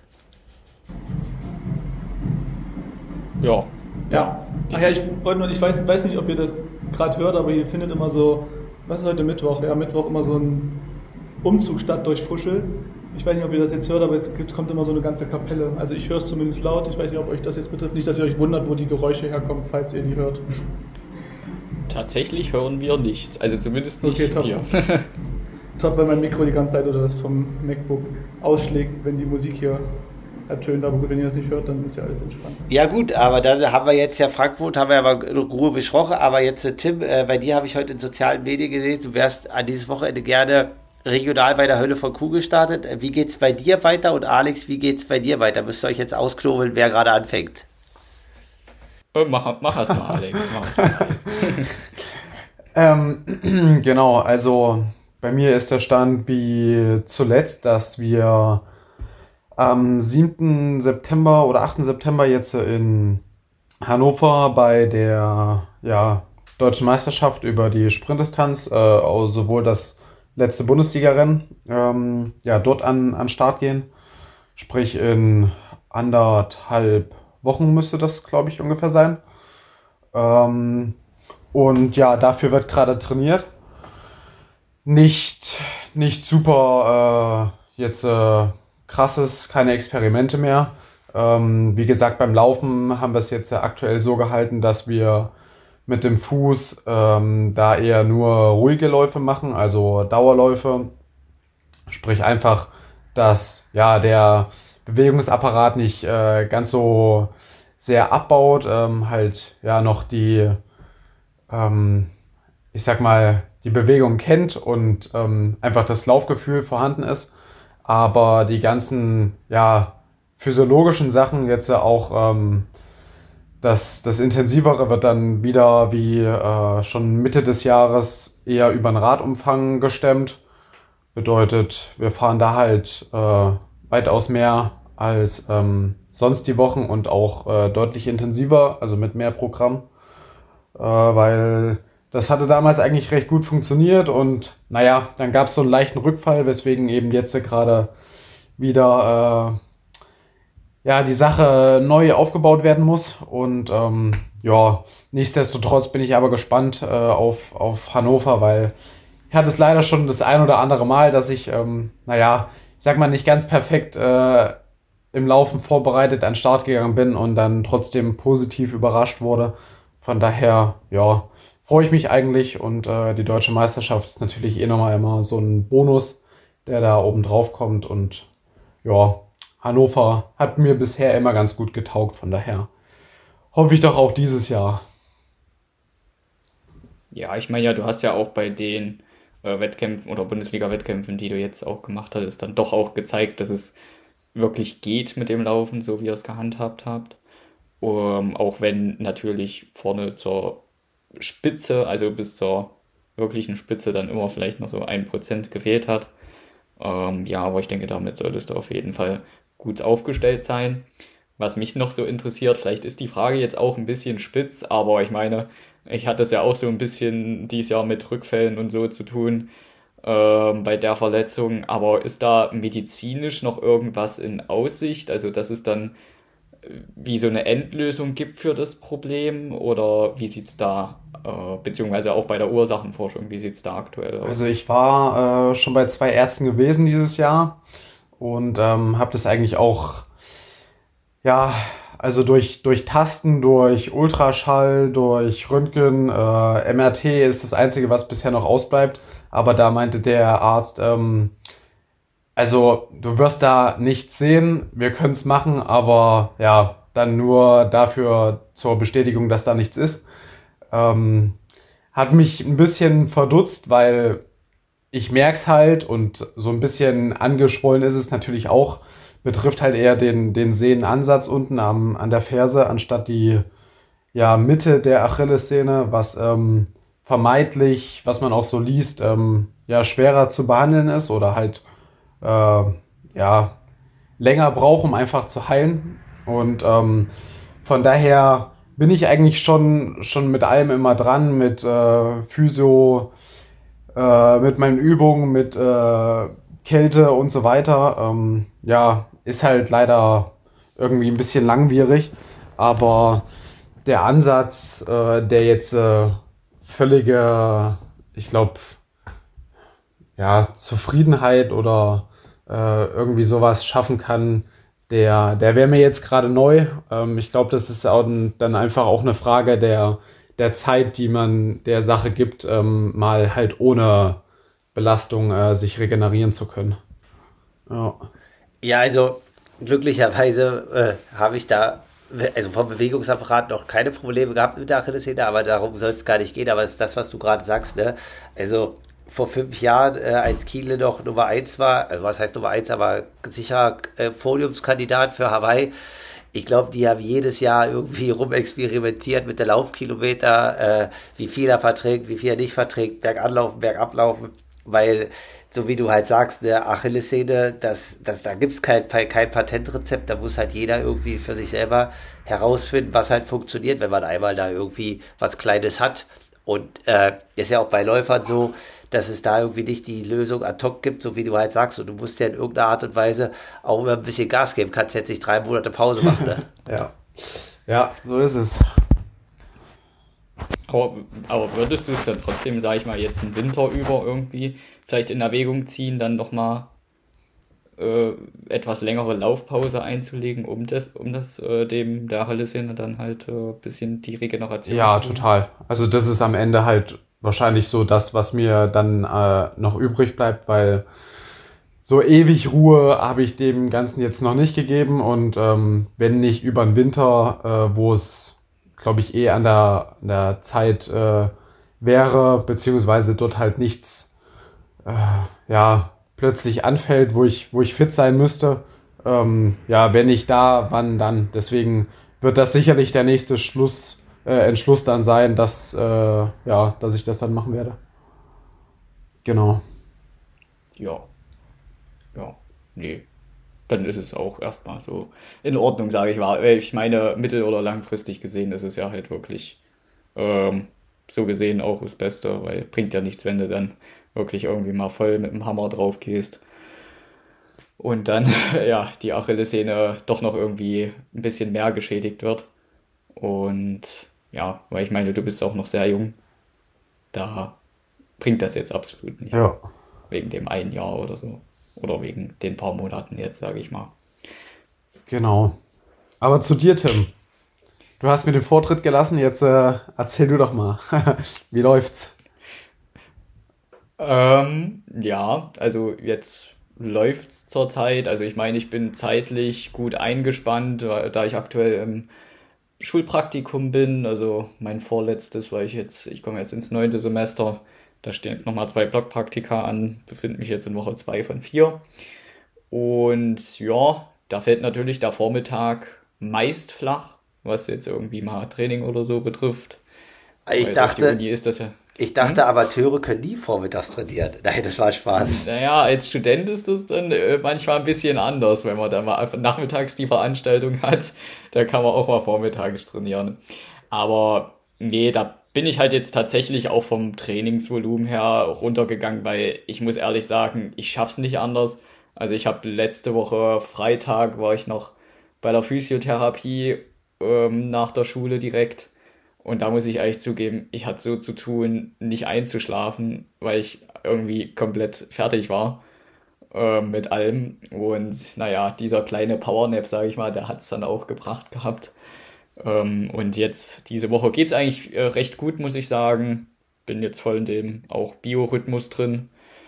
Ja. Ja. Ach ja, ich, wollte nur- ich weiß, weiß nicht, ob ihr das gerade hört, aber ihr findet immer so, was ist heute Mittwoch? Ja, Mittwoch immer so ein Umzug statt durch Fuschel. Ich weiß nicht, ob ihr das jetzt hört, aber es gibt, kommt immer so eine ganze Kapelle. Also ich höre es zumindest laut. Ich weiß nicht, ob euch das jetzt betrifft. Nicht, dass ihr euch wundert, wo die Geräusche herkommen, falls ihr die hört. Tatsächlich hören wir nichts, also zumindest nicht Okay, top. hier. Top, weil mein Mikro die ganze Zeit oder das vom MacBook ausschlägt, wenn die Musik hier ertönt. Aber gut, wenn ihr das nicht hört, dann ist ja alles entspannt. Ja gut, aber dann haben wir jetzt ja Frankfurt, haben wir aber in Ruhe besprochen, aber jetzt äh, Tim, äh, bei dir habe ich heute in sozialen Medien gesehen, du wärst an dieses Wochenende gerne regional bei der Hölle von Kuh gestartet. Wie geht's bei dir weiter und Alex, wie geht's bei dir weiter? Müsst ihr euch jetzt ausknobeln, wer gerade anfängt? Äh, Mach, mach es mal, Alex. Mach es mal, Alex. Ähm, genau, also bei mir ist der Stand wie zuletzt, dass wir am siebten September oder achten September jetzt in Hannover bei der ja, Deutschen Meisterschaft über die Sprintdistanz, äh, also sowohl das letzte Bundesliga-Rennen, ähm, ja, dort an, an Start gehen. Sprich in anderthalb Wochen müsste das, glaube ich, ungefähr sein. Ähm, und ja, dafür wird gerade trainiert. Nicht, nicht super äh, jetzt äh, krasses, keine Experimente mehr. Ähm, wie gesagt, beim Laufen haben wir es jetzt aktuell so gehalten, dass wir mit dem Fuß ähm, da eher nur ruhige Läufe machen, also Dauerläufe. Sprich einfach, dass ja, der Bewegungsapparat nicht äh, ganz so sehr abbaut, ähm, halt ja noch die, ähm, ich sag mal, die Bewegung kennt und ähm, einfach das Laufgefühl vorhanden ist. Aber die ganzen ja, physiologischen Sachen jetzt auch ähm, Das, das Intensivere wird dann wieder wie äh, schon Mitte des Jahres eher über den Radumfang gestemmt. Bedeutet, wir fahren da halt äh, weitaus mehr als ähm, sonst die Wochen und auch äh, deutlich intensiver, also mit mehr Programm. Äh, weil das hatte damals eigentlich recht gut funktioniert und naja, dann gab es so einen leichten Rückfall, weswegen eben jetzt gerade wieder... Äh, ja, die Sache neu aufgebaut werden muss. Und ähm, ja, nichtsdestotrotz bin ich aber gespannt äh, auf, auf Hannover, weil ich hatte es leider schon das ein oder andere Mal, dass ich, ähm, naja, ich sag mal nicht ganz perfekt äh, im Laufen vorbereitet an den Start gegangen bin und dann trotzdem positiv überrascht wurde. Von daher, ja, freue ich mich eigentlich und äh, die Deutsche Meisterschaft ist natürlich eh nochmal immer so ein Bonus, der da oben drauf kommt und ja, Hannover hat mir bisher immer ganz gut getaugt, von daher hoffe ich doch auch dieses Jahr. Ja, ich meine ja, du hast ja auch bei den äh, Wettkämpfen oder Bundesliga-Wettkämpfen, die du jetzt auch gemacht hattest, dann doch auch gezeigt, dass es wirklich geht mit dem Laufen, so wie ihr es gehandhabt habt. Um, auch wenn natürlich vorne zur Spitze, also bis zur wirklichen Spitze dann immer vielleicht noch so ein Prozent gefehlt hat. Ähm, ja, aber ich denke, damit solltest du auf jeden Fall gut aufgestellt sein. Was mich noch so interessiert, vielleicht ist die Frage jetzt auch ein bisschen spitz, aber ich meine, ich hatte es ja auch so ein bisschen dieses Jahr mit Rückfällen und so zu tun ähm, bei der Verletzung, aber ist da medizinisch noch irgendwas in Aussicht? Also, dass es dann wie so eine Endlösung gibt für das Problem oder wie sieht es da, äh, beziehungsweise auch bei der Ursachenforschung, wie sieht es da aktuell aus? Also ich war äh, schon bei zwei Ärzten gewesen dieses Jahr und ähm, habe das eigentlich auch, ja, also durch, durch Tasten, durch Ultraschall, durch Röntgen, äh, M R T ist das Einzige, was bisher noch ausbleibt. Aber da meinte der Arzt, ähm, also du wirst da nichts sehen, wir können es machen, aber ja, dann nur dafür zur Bestätigung, dass da nichts ist. Ähm, hat mich ein bisschen verdutzt, weil ich merke es halt und so ein bisschen angeschwollen ist es natürlich auch. Betrifft halt eher den, den Sehnenansatz unten am, an der Ferse, anstatt die ja, Mitte der Achillessehne, was ähm, vermeintlich, was man auch so liest, ähm, ja, schwerer zu behandeln ist oder halt äh, ja, länger braucht, um einfach zu heilen. Und ähm, von daher bin ich eigentlich schon, schon mit allem immer dran, mit äh, Physio, äh, mit meinen Übungen, mit äh, Kälte und so weiter. Ähm, ja, ist halt leider irgendwie ein bisschen langwierig, aber der Ansatz, äh, der jetzt äh, völlige, ich glaube, ja, Zufriedenheit oder äh, irgendwie sowas schaffen kann, der, der wäre mir jetzt gerade neu. Ähm, ich glaube, das ist auch ein, dann einfach auch eine Frage der, der Zeit, die man der Sache gibt, ähm, mal halt ohne Belastung äh, sich regenerieren zu können. Ja. Ja, also glücklicherweise äh, habe ich da, also vom Bewegungsapparat noch keine Probleme gehabt mit der Achillessehne, aber darum soll es gar nicht gehen. Aber es ist das, was du gerade sagst, ne? Also vor fünf Jahren, äh, als Kiele noch Nummer eins war, also was heißt Nummer eins, aber sicherer äh, Podiumskandidat für Hawaii. Ich glaube, die haben jedes Jahr irgendwie rumexperimentiert mit der Laufkilometer, äh, wie viel er verträgt, wie viel er nicht verträgt, berganlaufen, bergablaufen, weil so wie du halt sagst, der Achillessehne, das, das, da gibt's kein, kein Patentrezept, da muss halt jeder irgendwie für sich selber herausfinden, was halt funktioniert, wenn man einmal da irgendwie was Kleines hat. Und äh, ist ja auch bei Läufern so, dass es da irgendwie nicht die Lösung ad hoc gibt, so wie du halt sagst. Und du musst ja in irgendeiner Art und Weise auch immer ein bisschen Gas geben. Kannst jetzt nicht drei Monate Pause machen, ne? Ja. Ja, so ist es. Aber, aber würdest du es dann trotzdem, sag ich mal, jetzt im Winter über irgendwie vielleicht in Erwägung ziehen, dann nochmal äh, etwas längere Laufpause einzulegen, um das, um das äh, dem der Achillessehne dann halt ein äh, bisschen die Regeneration Ja, zu tun? total. Also das ist am Ende halt wahrscheinlich so das, was mir dann äh, noch übrig bleibt, weil so ewig Ruhe habe ich dem Ganzen jetzt noch nicht gegeben und ähm, wenn nicht über den Winter, äh, wo es, glaube ich, eh an der, an der Zeit äh, wäre, beziehungsweise dort halt nichts äh, ja, plötzlich anfällt, wo ich, wo ich fit sein müsste. Ähm, ja, wenn nicht da, wann dann? Deswegen wird das sicherlich der nächste Schluss, äh, Entschluss dann sein, dass, äh, ja, dass ich das dann machen werde. Genau. Ja. Ja. Nee. Dann ist es auch erstmal so in Ordnung, sage ich mal. Ich meine, mittel- oder langfristig gesehen ist es ja halt wirklich ähm, so gesehen auch das Beste, weil bringt ja nichts, wenn du dann wirklich irgendwie mal voll mit dem Hammer drauf gehst und dann ja die Achillessehne doch noch irgendwie ein bisschen mehr geschädigt wird. Und ja, weil ich meine, du bist auch noch sehr jung, da bringt das jetzt absolut nicht. Ja. Wegen dem einen Jahr oder so. Oder wegen den paar Monaten jetzt, sage ich mal. Genau. Aber zu dir, Tim. Du hast mir den Vortritt gelassen, jetzt äh, erzähl du doch mal. Wie läuft's? Ähm, ja, also jetzt läuft's zurzeit. Also ich meine, ich bin zeitlich gut eingespannt, weil, da ich aktuell im Schulpraktikum bin. Also mein vorletztes, weil ich jetzt, ich komme jetzt ins neunte Semester. Da stehen jetzt nochmal zwei Blockpraktika an, befinde mich jetzt in Woche zwei von vier. Und ja, da fällt natürlich der Vormittag meist flach, was jetzt irgendwie mal Training oder so betrifft. Ich Weil durch die dachte, Uni ist das ja. ich dachte, Amateure können nie vormittags trainieren. Nein, das war Spaß. Naja, als Student ist das dann äh, manchmal ein bisschen anders, wenn man da mal einfach nachmittags die Veranstaltung hat. Da kann man auch mal vormittags trainieren. Aber nee, da bin ich halt jetzt tatsächlich auch vom Trainingsvolumen her runtergegangen, weil ich muss ehrlich sagen, ich schaff's nicht anders. Also ich habe letzte Woche Freitag war ich noch bei der Physiotherapie ähm, nach der Schule direkt. Und da muss ich eigentlich zugeben, ich hatte so zu tun, nicht einzuschlafen, weil ich irgendwie komplett fertig war äh, mit allem. Und naja, dieser kleine Powernap, sage ich mal, der hat's dann auch gebracht gehabt. Ähm, und jetzt, diese Woche geht's eigentlich äh, recht gut, muss ich sagen. Bin jetzt voll in dem auch Biorhythmus drin.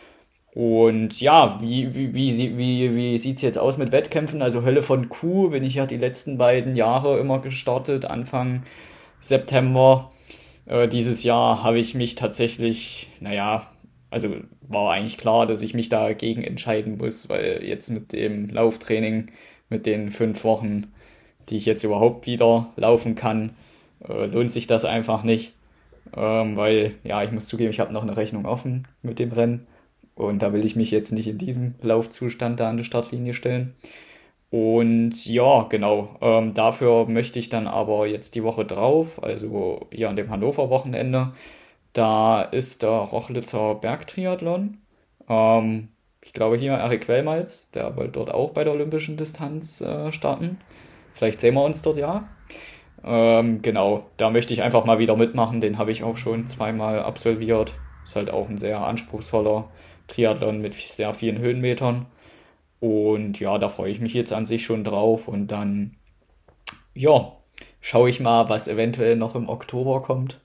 Und ja, wie, wie, wie, sie- wie, wie sieht's jetzt aus mit Wettkämpfen? Also Hölle von Kuh bin ich ja die letzten beiden Jahre immer gestartet, Anfang September. Äh, dieses Jahr habe ich mich tatsächlich, naja, also war eigentlich klar, dass ich mich dagegen entscheiden muss, weil jetzt mit dem Lauftraining, mit den fünf Wochen, die ich jetzt überhaupt wieder laufen kann, äh, lohnt sich das einfach nicht. Ähm, weil, ja, ich muss zugeben, ich habe noch eine Rechnung offen mit dem Rennen und da will ich mich jetzt nicht in diesem Laufzustand da an die Startlinie stellen. Und ja, genau, ähm, dafür möchte ich dann aber jetzt die Woche drauf, also hier an dem Hannover-Wochenende, da ist der Rochlitzer Bergtriathlon. Ähm, ich glaube hier Erik Quellmalz, der wollte dort auch bei der olympischen Distanz äh, starten. Vielleicht sehen wir uns dort ja. Ähm, genau, da möchte ich einfach mal wieder mitmachen. Den habe ich auch schon zweimal absolviert. Ist halt auch ein sehr anspruchsvoller Triathlon mit sehr vielen Höhenmetern. Und ja, da freue ich mich jetzt an sich schon drauf. Und dann, ja, schaue ich mal, was eventuell noch im Oktober kommt.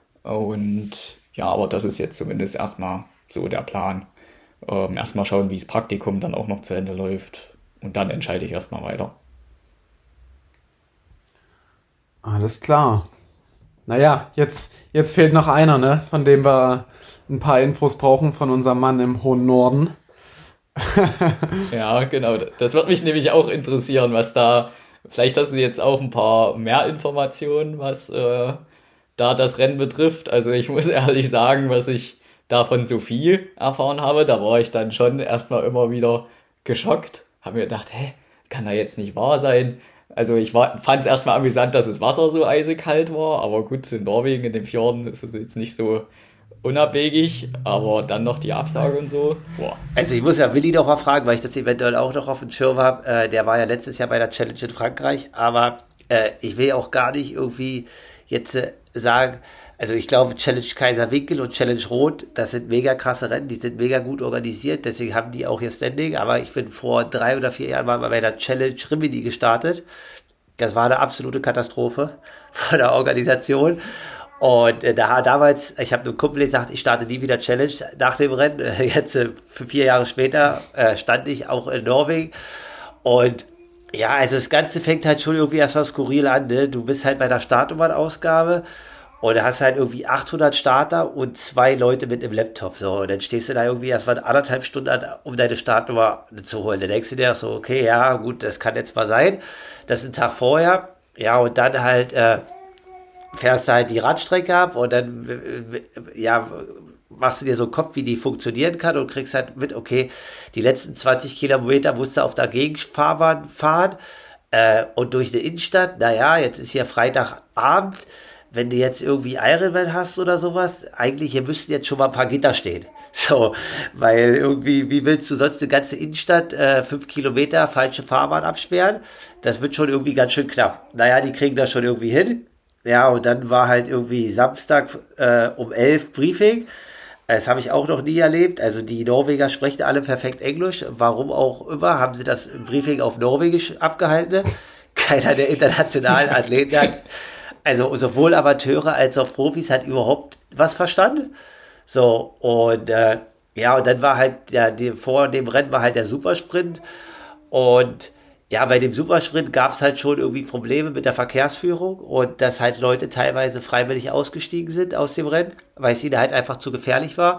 Und ja, aber das ist jetzt zumindest erstmal so der Plan. Ähm, erstmal schauen, wie das Praktikum dann auch noch zu Ende läuft. Und dann entscheide ich erstmal weiter. Alles klar. Naja, jetzt, jetzt fehlt noch einer, ne? Von dem wir ein paar Infos brauchen von unserem Mann im hohen Norden. Ja, genau. Das wird mich nämlich auch interessieren, was da. Vielleicht hast du jetzt auch ein paar mehr Informationen, was äh, da das Rennen betrifft. Also ich muss ehrlich sagen, was ich davon so viel erfahren habe, da war ich dann schon erstmal immer wieder geschockt. Habe mir gedacht, hä, kann da jetzt nicht wahr sein? Also ich fand es erstmal amüsant, dass das Wasser so eisekalt war, aber gut, in Norwegen, in den Fjorden ist es jetzt nicht so unabwegig, aber dann noch die Absage und so. Boah. Also ich muss ja Willi noch mal fragen, weil ich das eventuell auch noch auf dem Schirm habe. Äh, der war ja letztes Jahr bei der Challenge in Frankreich, aber äh, ich will auch gar nicht irgendwie jetzt äh, sagen, also ich glaube Challenge Kaiserwinkel und Challenge Rot, das sind mega krasse Rennen, die sind mega gut organisiert, deswegen haben die auch ihr Standing, aber ich bin vor drei oder vier Jahren mal bei der Challenge Rimini gestartet. Das war eine absolute Katastrophe von der Organisation. Und äh, da damals, ich habe einem Kumpel gesagt, ich starte nie wieder Challenge nach dem Rennen. Äh, Jetzt äh, vier Jahre später äh, stand ich auch in Norwegen. Und ja, also das Ganze fängt halt schon irgendwie erstmal skurril an. Ne? Du bist halt bei der Startnummernausgabe und da hast halt irgendwie achthundert Starter und zwei Leute mit einem Laptop. So, und dann stehst du da irgendwie erstmal anderthalb Stunden an, um deine Startnummer zu holen. Dann denkst du dir so, okay, ja, gut, das kann jetzt mal sein. Das ist ein Tag vorher. Ja, und dann halt äh, fährst du halt die Radstrecke ab und dann äh, ja, machst du dir so einen Kopf, wie die funktionieren kann und kriegst halt mit, okay, die letzten zwanzig Kilometer musst du auf der Gegenfahrbahn fahren äh, und durch eine Innenstadt, naja, jetzt ist hier Freitagabend, wenn du jetzt irgendwie Ironman hast oder sowas, eigentlich hier müssten jetzt schon mal ein paar Gitter stehen. So, weil irgendwie, wie willst du sonst eine ganze Innenstadt äh, fünf Kilometer falsche Fahrbahn absperren? Das wird schon irgendwie ganz schön knapp. Naja, die kriegen das schon irgendwie hin. Ja, und dann war halt irgendwie Samstag äh, um elf Briefing. Das habe ich auch noch nie erlebt. Also die Norweger sprechen alle perfekt Englisch. Warum auch immer, haben sie das Briefing auf Norwegisch abgehalten. Keiner der internationalen Athleten hat, also sowohl Amateure als auch Profis, hat überhaupt was verstanden. So, und äh, ja, und dann war halt, ja, die, vor dem Rennen war halt der Supersprint. Und ja, bei dem Supersprint gab es halt schon irgendwie Probleme mit der Verkehrsführung und dass halt Leute teilweise freiwillig ausgestiegen sind aus dem Rennen, weil es ihnen halt einfach zu gefährlich war.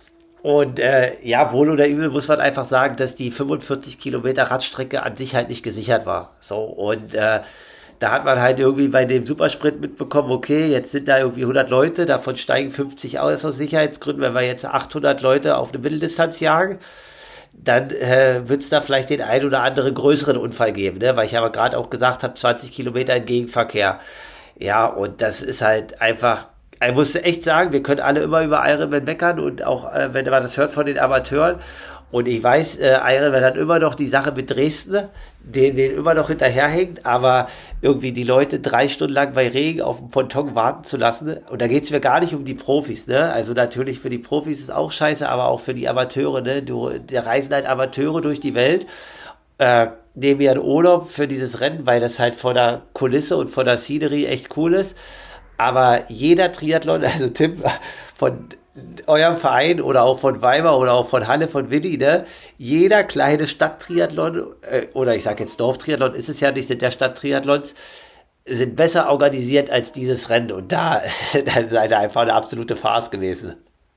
Und äh, ja, wohl oder übel muss man einfach sagen, dass die fünfundvierzig Kilometer Radstrecke an sich halt nicht gesichert war. So, und äh, da hat man halt irgendwie bei dem Supersprint mitbekommen, okay, jetzt sind da irgendwie hundert Leute, davon steigen fünfzig aus aus Sicherheitsgründen, wenn wir jetzt achthundert Leute auf eine Mitteldistanz jagen, dann äh, wird es da vielleicht den einen oder anderen größeren Unfall geben, ne? Weil ich aber gerade auch gesagt habe, zwanzig Kilometer im Gegenverkehr. Ja, und das ist halt einfach, ich musste echt sagen, wir können alle immer über Ironman meckern und auch, äh, wenn man das hört von den Amateuren. Und ich weiß, äh, Ironman hat immer noch die Sache mit Dresden, den, den immer noch hinterherhängt, aber irgendwie die Leute drei Stunden lang bei Regen auf dem Ponton warten zu lassen. Und da geht's mir gar nicht um die Profis, ne? Also natürlich für die Profis ist auch scheiße, aber auch für die Amateure, ne? Du, da reisen halt Amateure durch die Welt, äh, nehmen ihren Urlaub für dieses Rennen, weil das halt vor der Kulisse und vor der Scenery echt cool ist. Aber jeder Triathlon, also Tim, von eurem Verein oder auch von Weimar oder auch von Halle, von Willi, ne? Jeder kleine Stadttriathlon, äh, oder ich sag jetzt Dorftriathlon, ist es ja nicht, sind der Stadttriathlons, sind besser organisiert als dieses Rennen. Und da, da seid ihr einfach eine absolute Farce gewesen.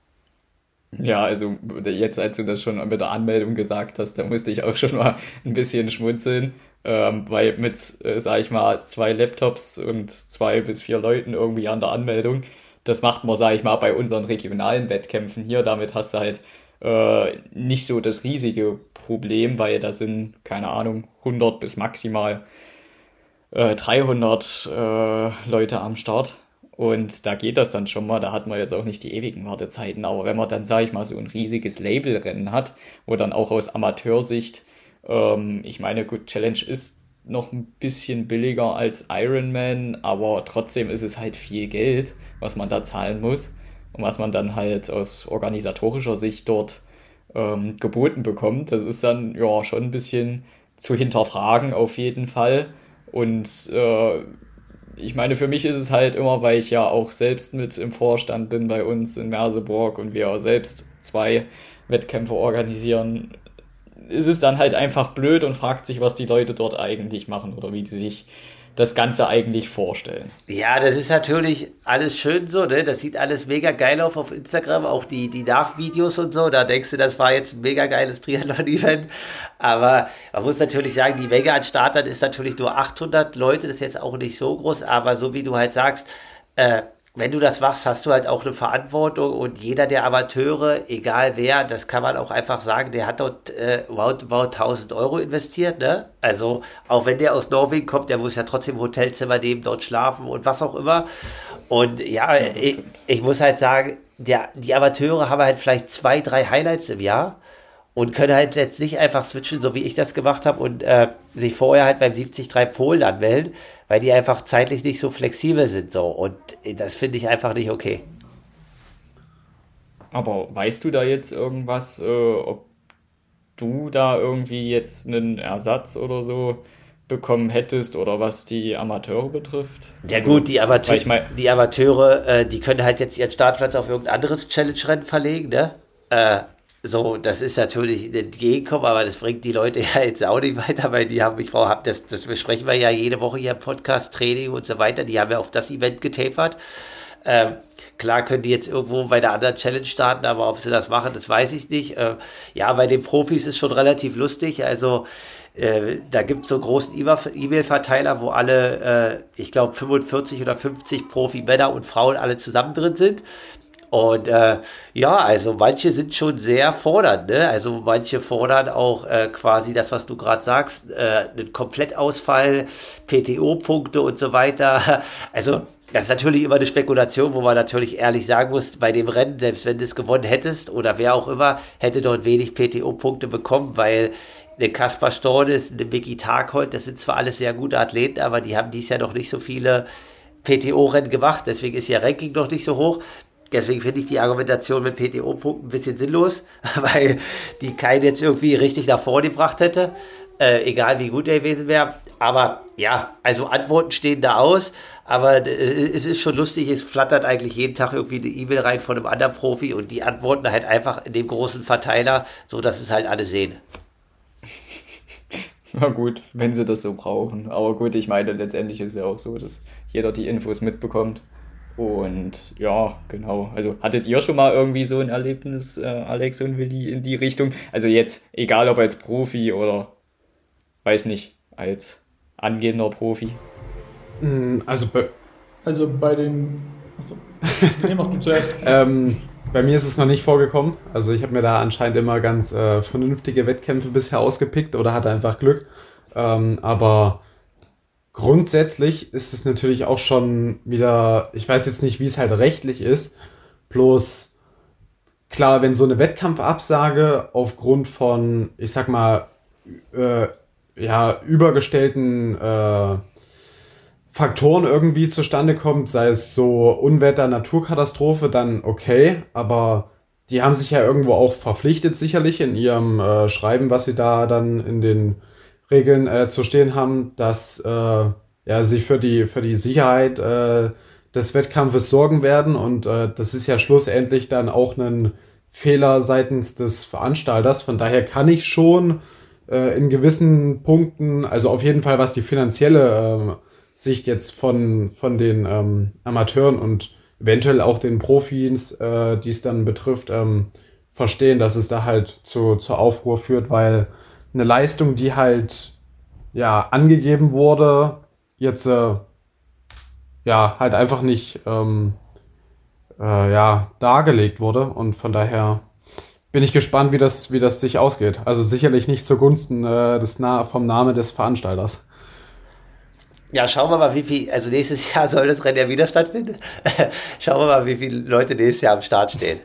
Ja, also jetzt, als du das schon mit der Anmeldung gesagt hast, da musste ich auch schon mal ein bisschen schmunzeln, ähm, weil mit, äh, sag ich mal, zwei Laptops und zwei bis vier Leuten irgendwie an der Anmeldung, das macht man, sag ich mal, bei unseren regionalen Wettkämpfen hier, damit hast du halt äh, nicht so das riesige Problem, weil da sind, keine Ahnung, hundert bis maximal äh, dreihundert äh, Leute am Start. Und da geht das dann schon mal, da hat man jetzt auch nicht die ewigen Wartezeiten. Aber wenn man dann, sage ich mal, so ein riesiges Labelrennen hat, wo dann auch aus Amateursicht, ähm, ich meine, gut, Challenge ist noch ein bisschen billiger als Ironman, aber trotzdem ist es halt viel Geld, was man da zahlen muss und was man dann halt aus organisatorischer Sicht dort ähm, geboten bekommt. Das ist dann ja schon ein bisschen zu hinterfragen auf jeden Fall. Und äh, ich meine, für mich ist es halt immer, weil ich ja auch selbst mit im Vorstand bin bei uns in Merseburg und wir selbst zwei Wettkämpfe organisieren, ist es dann halt einfach blöd und fragt sich, was die Leute dort eigentlich machen oder wie die sich das Ganze eigentlich vorstellen. Ja, das ist natürlich alles schön so, ne? Das sieht alles mega geil auf auf Instagram, auch die, die Nachvideos und so. Da denkst du, das war jetzt ein mega geiles Triathlon-Event. Aber man muss natürlich sagen, die Menge an Startern ist natürlich nur achthundert Leute. Das ist jetzt auch nicht so groß, aber so wie du halt sagst, äh, wenn du das machst, hast du halt auch eine Verantwortung und jeder der Amateure, egal wer, das kann man auch einfach sagen, der hat dort äh, roundabout tausend Euro investiert, ne? Also auch wenn der aus Norwegen kommt, der muss ja trotzdem im Hotelzimmer nehmen, dort schlafen und was auch immer. Und ja, ich, ich muss halt sagen, der, die Amateure haben halt vielleicht zwei, drei Highlights im Jahr und können halt jetzt nicht einfach switchen, so wie ich das gemacht habe und äh, sich vorher halt beim siebzig drei Polen anmelden, weil die einfach zeitlich nicht so flexibel sind so und das finde ich einfach nicht okay. Aber weißt du da jetzt irgendwas, äh, ob du da irgendwie jetzt einen Ersatz oder so bekommen hättest oder was die Amateure betrifft? Ja also, gut, die, Amateur, ich mein, die Amateure, äh, die können halt jetzt ihren Startplatz auf irgendein anderes Challenge-Rennen verlegen, ne? Äh, So, das ist natürlich ein Entgegenkommen, aber das bringt die Leute ja jetzt auch nicht weiter, weil die haben, ich Frau, das, das besprechen wir ja jede Woche hier im Podcast, Training und so weiter, die haben ja auf das Event getapert. Ähm, klar können die jetzt irgendwo bei der anderen Challenge starten, aber ob sie das machen, das weiß ich nicht. Ähm, ja, bei den Profis ist schon relativ lustig. Also äh, da gibt es so einen großen E-Mail-Verteiler, wo alle, äh, ich glaube, fünfundvierzig oder fünfzig Profi-Männer und Frauen alle zusammen drin sind. Und äh, ja, also manche sind schon sehr fordernd, ne? Also manche fordern auch äh, quasi das, was du gerade sagst, äh, einen Komplettausfall, P T O-Punkte und so weiter. Also das ist natürlich immer eine Spekulation, wo man natürlich ehrlich sagen muss, bei dem Rennen, selbst wenn du es gewonnen hättest oder wer auch immer, hätte dort wenig P T O-Punkte bekommen, weil eine Kaspar Stornes, eine Micky Tagholt, das sind zwar alles sehr gute Athleten, aber die haben dies Jahr noch nicht so viele P T O-Rennen gemacht, deswegen ist ihr Ranking noch nicht so hoch. Deswegen finde ich die Argumentation mit P T O-Punkten ein bisschen sinnlos, weil die keinen jetzt irgendwie richtig nach vorne gebracht hätte, äh, egal wie gut er gewesen wäre. Aber ja, also Antworten stehen da aus, aber äh, es ist schon lustig, es flattert eigentlich jeden Tag irgendwie eine E-Mail rein von einem anderen Profi und die antworten halt einfach in dem großen Verteiler, so dass es halt alle sehen. Na gut, wenn sie das so brauchen. Aber gut, ich meine, letztendlich ist es ja auch so, dass jeder die Infos mitbekommt. Und ja, genau. Also hattet ihr schon mal irgendwie so ein Erlebnis, äh, Alex und Willi, in die Richtung? Also jetzt, egal ob als Profi oder, weiß nicht, als angehender Profi. Also bei, Also bei den... Achso, nee, mach du zuerst. ähm, bei mir ist es noch nicht vorgekommen. Also ich habe mir da anscheinend immer ganz äh, vernünftige Wettkämpfe bisher ausgepickt oder hatte einfach Glück. Ähm, aber... Grundsätzlich ist es natürlich auch schon wieder, ich weiß jetzt nicht, wie es halt rechtlich ist, bloß klar, wenn so eine Wettkampfabsage aufgrund von, ich sag mal, äh, ja, übergestellten äh, Faktoren irgendwie zustande kommt, sei es so Unwetter, Naturkatastrophe, dann okay, aber die haben sich ja irgendwo auch verpflichtet, sicherlich in ihrem äh, Schreiben, was sie da dann in den Regeln äh, zu stehen haben, dass äh, ja, sich für die, für die Sicherheit äh, des Wettkampfes sorgen werden. Und äh, das ist ja schlussendlich dann auch ein Fehler seitens des Veranstalters. Von daher kann ich schon äh, in gewissen Punkten, also auf jeden Fall was die finanzielle äh, Sicht jetzt von, von den ähm, Amateuren und eventuell auch den Profis, äh, die es dann betrifft, ähm, verstehen, dass es da halt zu, zur Aufruhr führt, weil eine Leistung, die halt ja angegeben wurde, jetzt äh, ja halt einfach nicht ähm, äh, ja dargelegt wurde und von daher bin ich gespannt, wie das wie das sich ausgeht. Also sicherlich nicht zugunsten äh, des Na- vom Namen des Veranstalters. Ja, schauen wir mal, wie viel, also nächstes Jahr soll das Rennen ja wieder stattfinden. Schauen wir mal, wie viele Leute nächstes Jahr am Start stehen.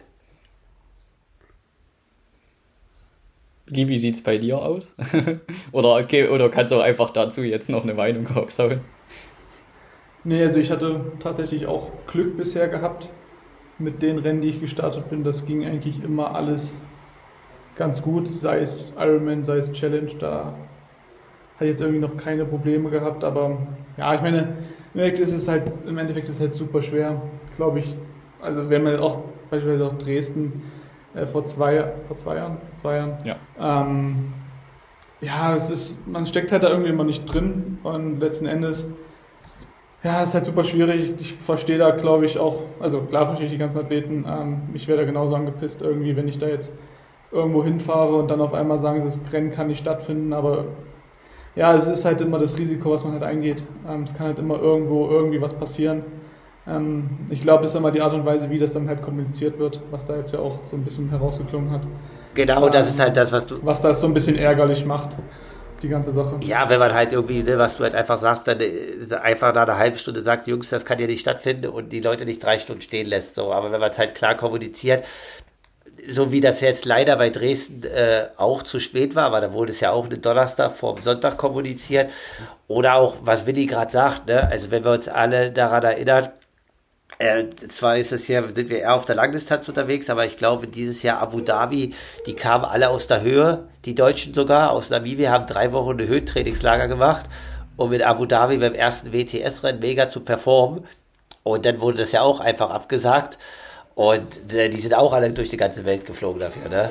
Wie, wie sieht's bei dir aus? oder, okay, oder kannst du auch einfach dazu jetzt noch eine Meinung raushauen? Nee, also ich hatte tatsächlich auch Glück bisher gehabt mit den Rennen, die ich gestartet bin. Das ging eigentlich immer alles ganz gut, sei es Ironman, sei es Challenge, da hatte ich jetzt irgendwie noch keine Probleme gehabt, aber ja, ich meine, im Endeffekt ist es halt, im Endeffekt ist es halt super schwer, glaube ich. Also wenn man auch beispielsweise auch Dresden äh, vor zwei, vor zwei Jahren, zwei Jahren, Ja. ähm, ja, es ist, man steckt halt da irgendwie immer nicht drin und letzten Endes, ja, es ist halt super schwierig. Ich verstehe da, glaube ich, auch, also klar verstehe ich die ganzen Athleten, ähm, ich wäre da genauso angepisst irgendwie, wenn ich da jetzt irgendwo hinfahre und dann auf einmal sagen, das Rennen kann nicht stattfinden, aber ja, es ist halt immer das Risiko, was man halt eingeht. Ähm, es kann halt immer irgendwo irgendwie was passieren. Ähm, ich glaube, es ist immer die Art und Weise, wie das dann halt kommuniziert wird, was da jetzt ja auch so ein bisschen herausgeklungen hat. Genau, das ist halt das, was du... Was das so ein bisschen ärgerlich macht, die ganze Sache. Ja, wenn man halt irgendwie, ne, was du halt einfach sagst, dann äh, einfach nach einer halben Stunde sagt, Jungs, das kann hier nicht stattfinden und die Leute nicht drei Stunden stehen lässt. So. Aber wenn man es halt klar kommuniziert, so wie das jetzt leider bei Dresden äh, auch zu spät war, aber da wurde es ja auch einen Donnerstag vor dem Sonntag kommuniziert. Oder auch, was Willi gerade sagt, ne? Also wenn wir uns alle daran erinnern, äh, zwar ist es hier, sind wir eher auf der Langdistanz unterwegs, aber ich glaube, dieses Jahr Abu Dhabi, die kamen alle aus der Höhe, die Deutschen sogar, aus Namibia, haben drei Wochen eine Höhentrainingslager gemacht, um in Abu Dhabi beim ersten W T S-Rennen mega zu performen. Und dann wurde das ja auch einfach abgesagt. Und äh, die sind auch alle durch die ganze Welt geflogen dafür, ne?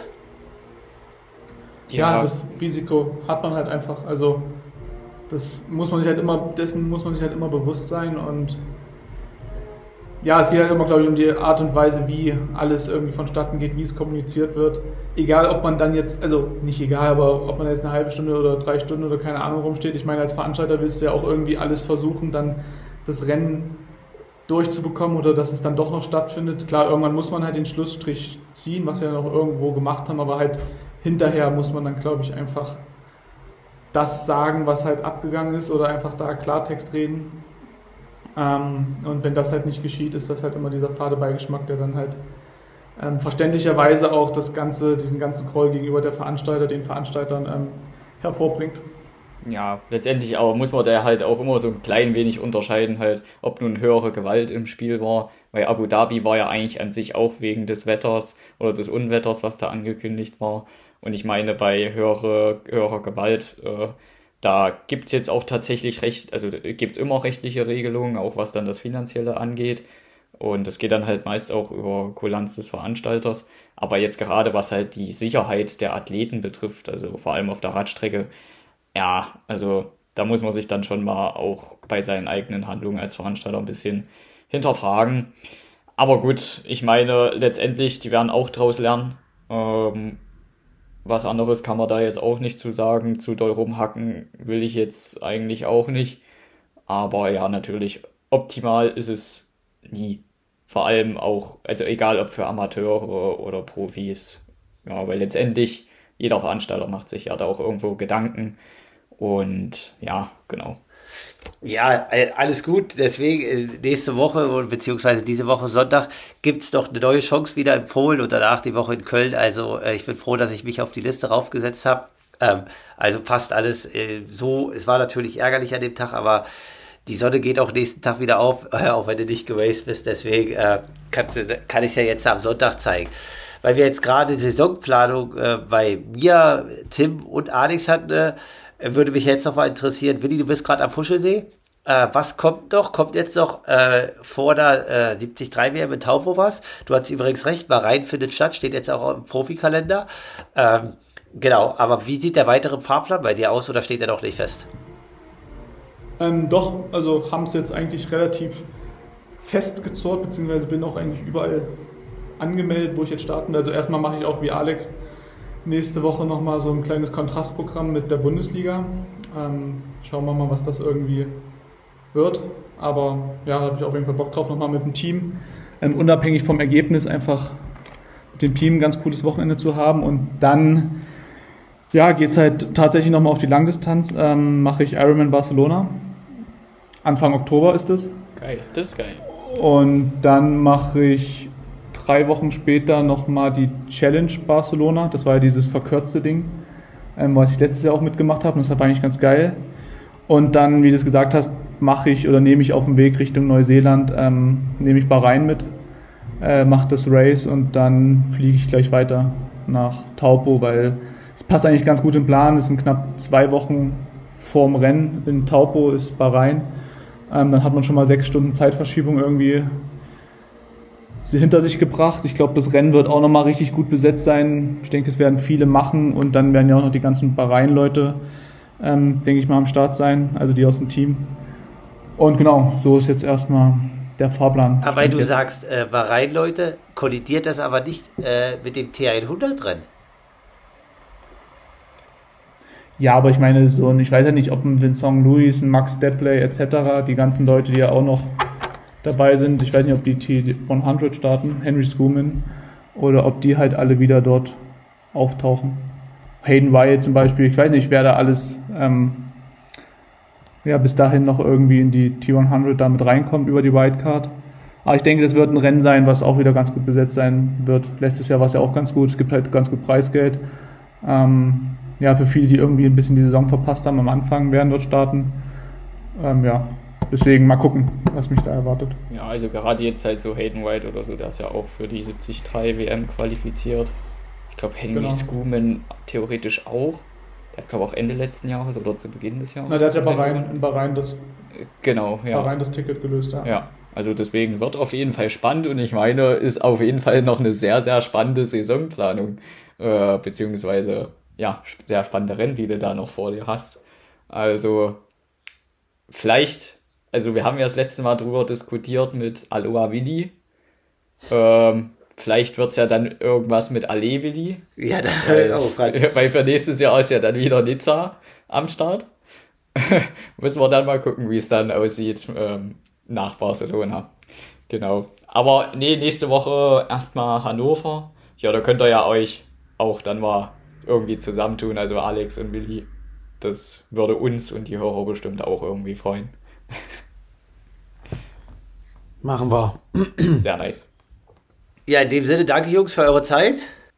Ja, das Risiko hat man halt einfach. Also das muss man sich halt immer, dessen muss man sich halt immer bewusst sein und ja, es geht halt immer, glaube ich, um die Art und Weise, wie alles irgendwie vonstatten geht, wie es kommuniziert wird. Egal, ob man dann jetzt, also nicht egal, aber ob man jetzt eine halbe Stunde oder drei Stunden oder keine Ahnung rumsteht. Ich meine, als Veranstalter willst du ja auch irgendwie alles versuchen, dann das Rennen durchzubekommen oder dass es dann doch noch stattfindet. Klar, irgendwann muss man halt den Schlussstrich ziehen, was wir ja noch irgendwo gemacht haben, aber halt hinterher muss man dann, glaube ich, einfach das sagen, was halt abgegangen ist oder einfach da Klartext reden. Ähm, und wenn das halt nicht geschieht, ist das halt immer dieser fade Beigeschmack, der dann halt ähm, verständlicherweise auch das ganze, diesen ganzen Groll gegenüber der Veranstalter, den Veranstaltern ähm, hervorbringt. Ja, letztendlich aber muss man da halt auch immer so ein klein wenig unterscheiden, halt, ob nun höhere Gewalt im Spiel war, weil Abu Dhabi war ja eigentlich an sich auch wegen des Wetters oder des Unwetters, was da angekündigt war. Und ich meine, bei höhere, höherer Gewalt, äh, da gibt's jetzt auch tatsächlich recht, also gibt's immer rechtliche Regelungen, auch was dann das Finanzielle angeht. Und das geht dann halt meist auch über Kulanz des Veranstalters. Aber jetzt gerade was halt die Sicherheit der Athleten betrifft, also vor allem auf der Radstrecke, ja, also da muss man sich dann schon mal auch bei seinen eigenen Handlungen als Veranstalter ein bisschen hinterfragen. Aber gut, ich meine, letztendlich, die werden auch draus lernen. Ähm, was anderes kann man da jetzt auch nicht zu sagen. Zu doll rumhacken will ich jetzt eigentlich auch nicht. Aber ja, natürlich, optimal ist es nie. Vor allem auch, also egal ob für Amateure oder Profis. Ja, weil letztendlich jeder Veranstalter macht sich ja da auch irgendwo Gedanken. Und ja, genau. Ja, alles gut. Deswegen nächste Woche, beziehungsweise diese Woche Sonntag, gibt's doch eine neue Chance wieder in Polen und danach die Woche in Köln. Also ich bin froh, dass ich mich auf die Liste raufgesetzt habe. Ähm, also passt alles äh, so. Es war natürlich ärgerlich an dem Tag, aber die Sonne geht auch nächsten Tag wieder auf, äh, auch wenn du nicht geraced bist. Deswegen äh, kannst du, kann ich ja jetzt am Sonntag zeigen. Weil wir jetzt gerade Saisonplanung äh, bei mir, Tim und Alex hatten, äh, würde mich jetzt noch mal interessieren. Willi, du bist gerade am Fuschelsee. Äh, was kommt noch? Kommt jetzt noch äh, vor der äh, siebzig drei W M in Taupo was? Du hast übrigens recht, Bahrain findet statt, steht jetzt auch im Profikalender. Ähm, genau, aber wie sieht der weitere Fahrplan bei dir aus oder steht der noch nicht fest? Ähm, doch, also haben es jetzt eigentlich relativ festgezurrt, beziehungsweise bin auch eigentlich überall angemeldet, wo ich jetzt starten. Also erstmal mache ich auch wie Alex nächste Woche nochmal so ein kleines Kontrastprogramm mit der Bundesliga. Ähm, schauen wir mal, was das irgendwie wird. Aber ja, da habe ich auf jeden Fall Bock drauf, nochmal mit dem Team, ähm, unabhängig vom Ergebnis, einfach mit dem Team ein ganz cooles Wochenende zu haben. Und dann ja, geht es halt tatsächlich nochmal auf die Langdistanz. Ähm, mache ich Ironman Barcelona. Anfang Oktober ist es. Geil, das ist geil. Und dann mache ich drei Wochen später nochmal die Challenge Barcelona. Das war ja dieses verkürzte Ding, ähm, was ich letztes Jahr auch mitgemacht habe. Und das war eigentlich ganz geil. Und dann, wie du es gesagt hast, mache ich oder nehme ich auf dem Weg Richtung Neuseeland, ähm, nehme ich Bahrain mit, äh, mache das Race und dann fliege ich gleich weiter nach Taupo, weil es passt eigentlich ganz gut im Plan. Es sind knapp zwei Wochen vorm Rennen. In Taupo ist Bahrain. Ähm, dann hat man schon mal sechs Stunden Zeitverschiebung irgendwie hinter sich gebracht. Ich glaube, das Rennen wird auch nochmal richtig gut besetzt sein. Ich denke, es werden viele machen und dann werden ja auch noch die ganzen Bahrain-Leute, ähm, denke ich mal, am Start sein, also die aus dem Team. Und genau, so ist jetzt erstmal der Fahrplan. Aber weil du jetzt sagst, äh, Bahrain-Leute, kollidiert das aber nicht äh, mit dem T hundert-Rennen? Ja, aber ich meine, so, ich weiß ja nicht, ob ein Vincent Louis, ein Max Depley et cetera, die ganzen Leute, die ja auch noch dabei sind, ich weiß nicht, ob die T hundert starten, Henry Schoeman, oder ob die halt alle wieder dort auftauchen. Hayden Wyatt zum Beispiel, ich weiß nicht, wer da alles ähm, ja, bis dahin noch irgendwie in die T hundert damit reinkommt über die Wildcard. Aber ich denke, das wird ein Rennen sein, was auch wieder ganz gut besetzt sein wird. Letztes Jahr war es ja auch ganz gut, es gibt halt ganz gut Preisgeld. Ähm, ja, für viele, die irgendwie ein bisschen die Saison verpasst haben am Anfang, werden dort starten. Ähm, ja, deswegen mal gucken, was mich da erwartet. Ja, also gerade jetzt halt so Hayden White oder so, der ist ja auch für die siebzig drei W M qualifiziert. Ich glaube, Henry Genau. Schoeman theoretisch auch. Der hat, glaube ich, auch Ende letzten Jahres oder zu Beginn des Jahres. Na, der hat ja Bahrain, in Bahrain das, Genau, ja. Bahrain das Ticket gelöst. Ja. Ja, also deswegen wird auf jeden Fall spannend und ich meine, ist auf jeden Fall noch eine sehr, sehr spannende Saisonplanung, äh, beziehungsweise, ja, sehr spannende Rennen, die du da noch vor dir hast. Also, vielleicht also wir haben ja das letzte Mal drüber diskutiert mit Aloha Willi. Ähm, vielleicht wird es ja dann irgendwas mit Ale Willi. Ja, da weil, auch weil für nächstes Jahr ist ja dann wieder Nizza am Start. Müssen wir dann mal gucken, wie es dann aussieht ähm, nach Barcelona. Genau. Aber nee, nächste Woche erstmal Hannover. Ja, da könnt ihr ja euch auch dann mal irgendwie zusammentun, also Alex und Willi. Das würde uns und die Hörer bestimmt auch irgendwie freuen. Machen wir. Sehr nice. Ja, in dem Sinne, danke Jungs für eure Zeit.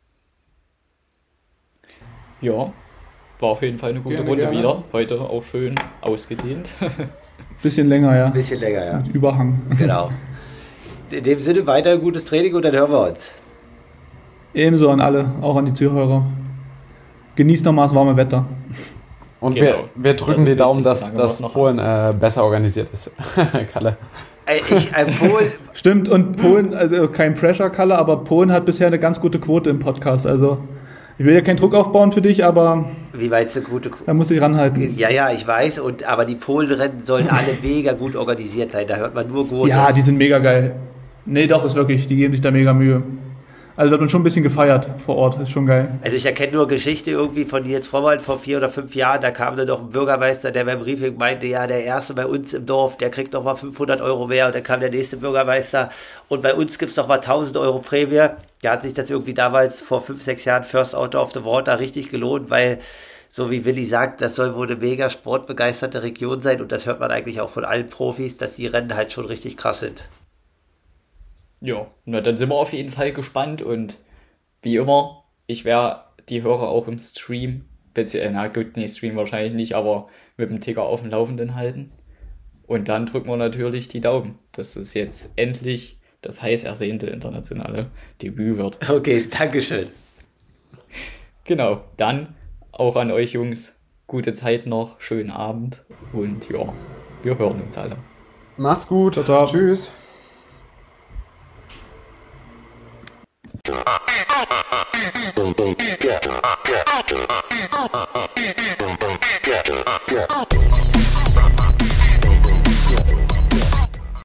Ja, war auf jeden Fall eine gute Gerne, Runde gerne. wieder. Heute auch schön ausgedehnt. Bisschen länger, ja. Ein bisschen länger, ja. Mit Überhang. Genau. In dem Sinne, weiter gutes Training und dann hören wir uns. Ebenso an alle, auch an die Zuhörer. Genießt nochmal das warme Wetter. Und Genau. wir, wir Das drücken ist die Daumen, wichtig, dass, solange wir dass es noch Polen äh, besser organisiert ist. Kalle. Ey, Ich, äh, Polen, Stimmt, und Polen, also kein Pressure, Kalle, aber Polen hat bisher eine ganz gute Quote im Podcast. Also, ich will ja keinen Druck aufbauen für dich, aber wie weit ist eine gute da muss ich ranhalten. Ja, ja, ich weiß, und, aber die Polenrennen sollen alle mega gut organisiert sein. Da hört man nur Gutes. Ja, die sind mega geil. Nee, doch, ist wirklich, die geben sich da mega Mühe. Also wird man schon ein bisschen gefeiert vor Ort, ist schon geil. Also ich erkenne nur Geschichte irgendwie von Nils Vorwald vor vier oder fünf Jahren. Da kam dann noch ein Bürgermeister, der beim Briefing meinte, ja, der Erste bei uns im Dorf, der kriegt noch mal fünfhundert Euro mehr. Und dann kam der nächste Bürgermeister und bei uns gibt's noch mal tausend Euro Prämie. Da hat sich das irgendwie damals vor fünf, sechs Jahren First Auto of the Water richtig gelohnt, weil, so wie Willi sagt, das soll wohl eine mega sportbegeisterte Region sein. Und das hört man eigentlich auch von allen Profis, dass die Rennen halt schon richtig krass sind. Ja, na dann sind wir auf jeden Fall gespannt und wie immer, ich werde die Hörer auch im Stream, beziehungsweise, na gut, nee, Stream wahrscheinlich nicht, aber mit dem Ticker auf dem Laufenden halten. Und dann drücken wir natürlich die Daumen, dass es jetzt endlich das heiß ersehnte internationale Debüt wird. Okay, Dankeschön. Genau, dann auch an euch Jungs, gute Zeit noch, schönen Abend und ja, wir hören uns alle. Macht's gut. Ciao, ciao. Tschüss. Boom, boom, get, get, get, get, get, get, get.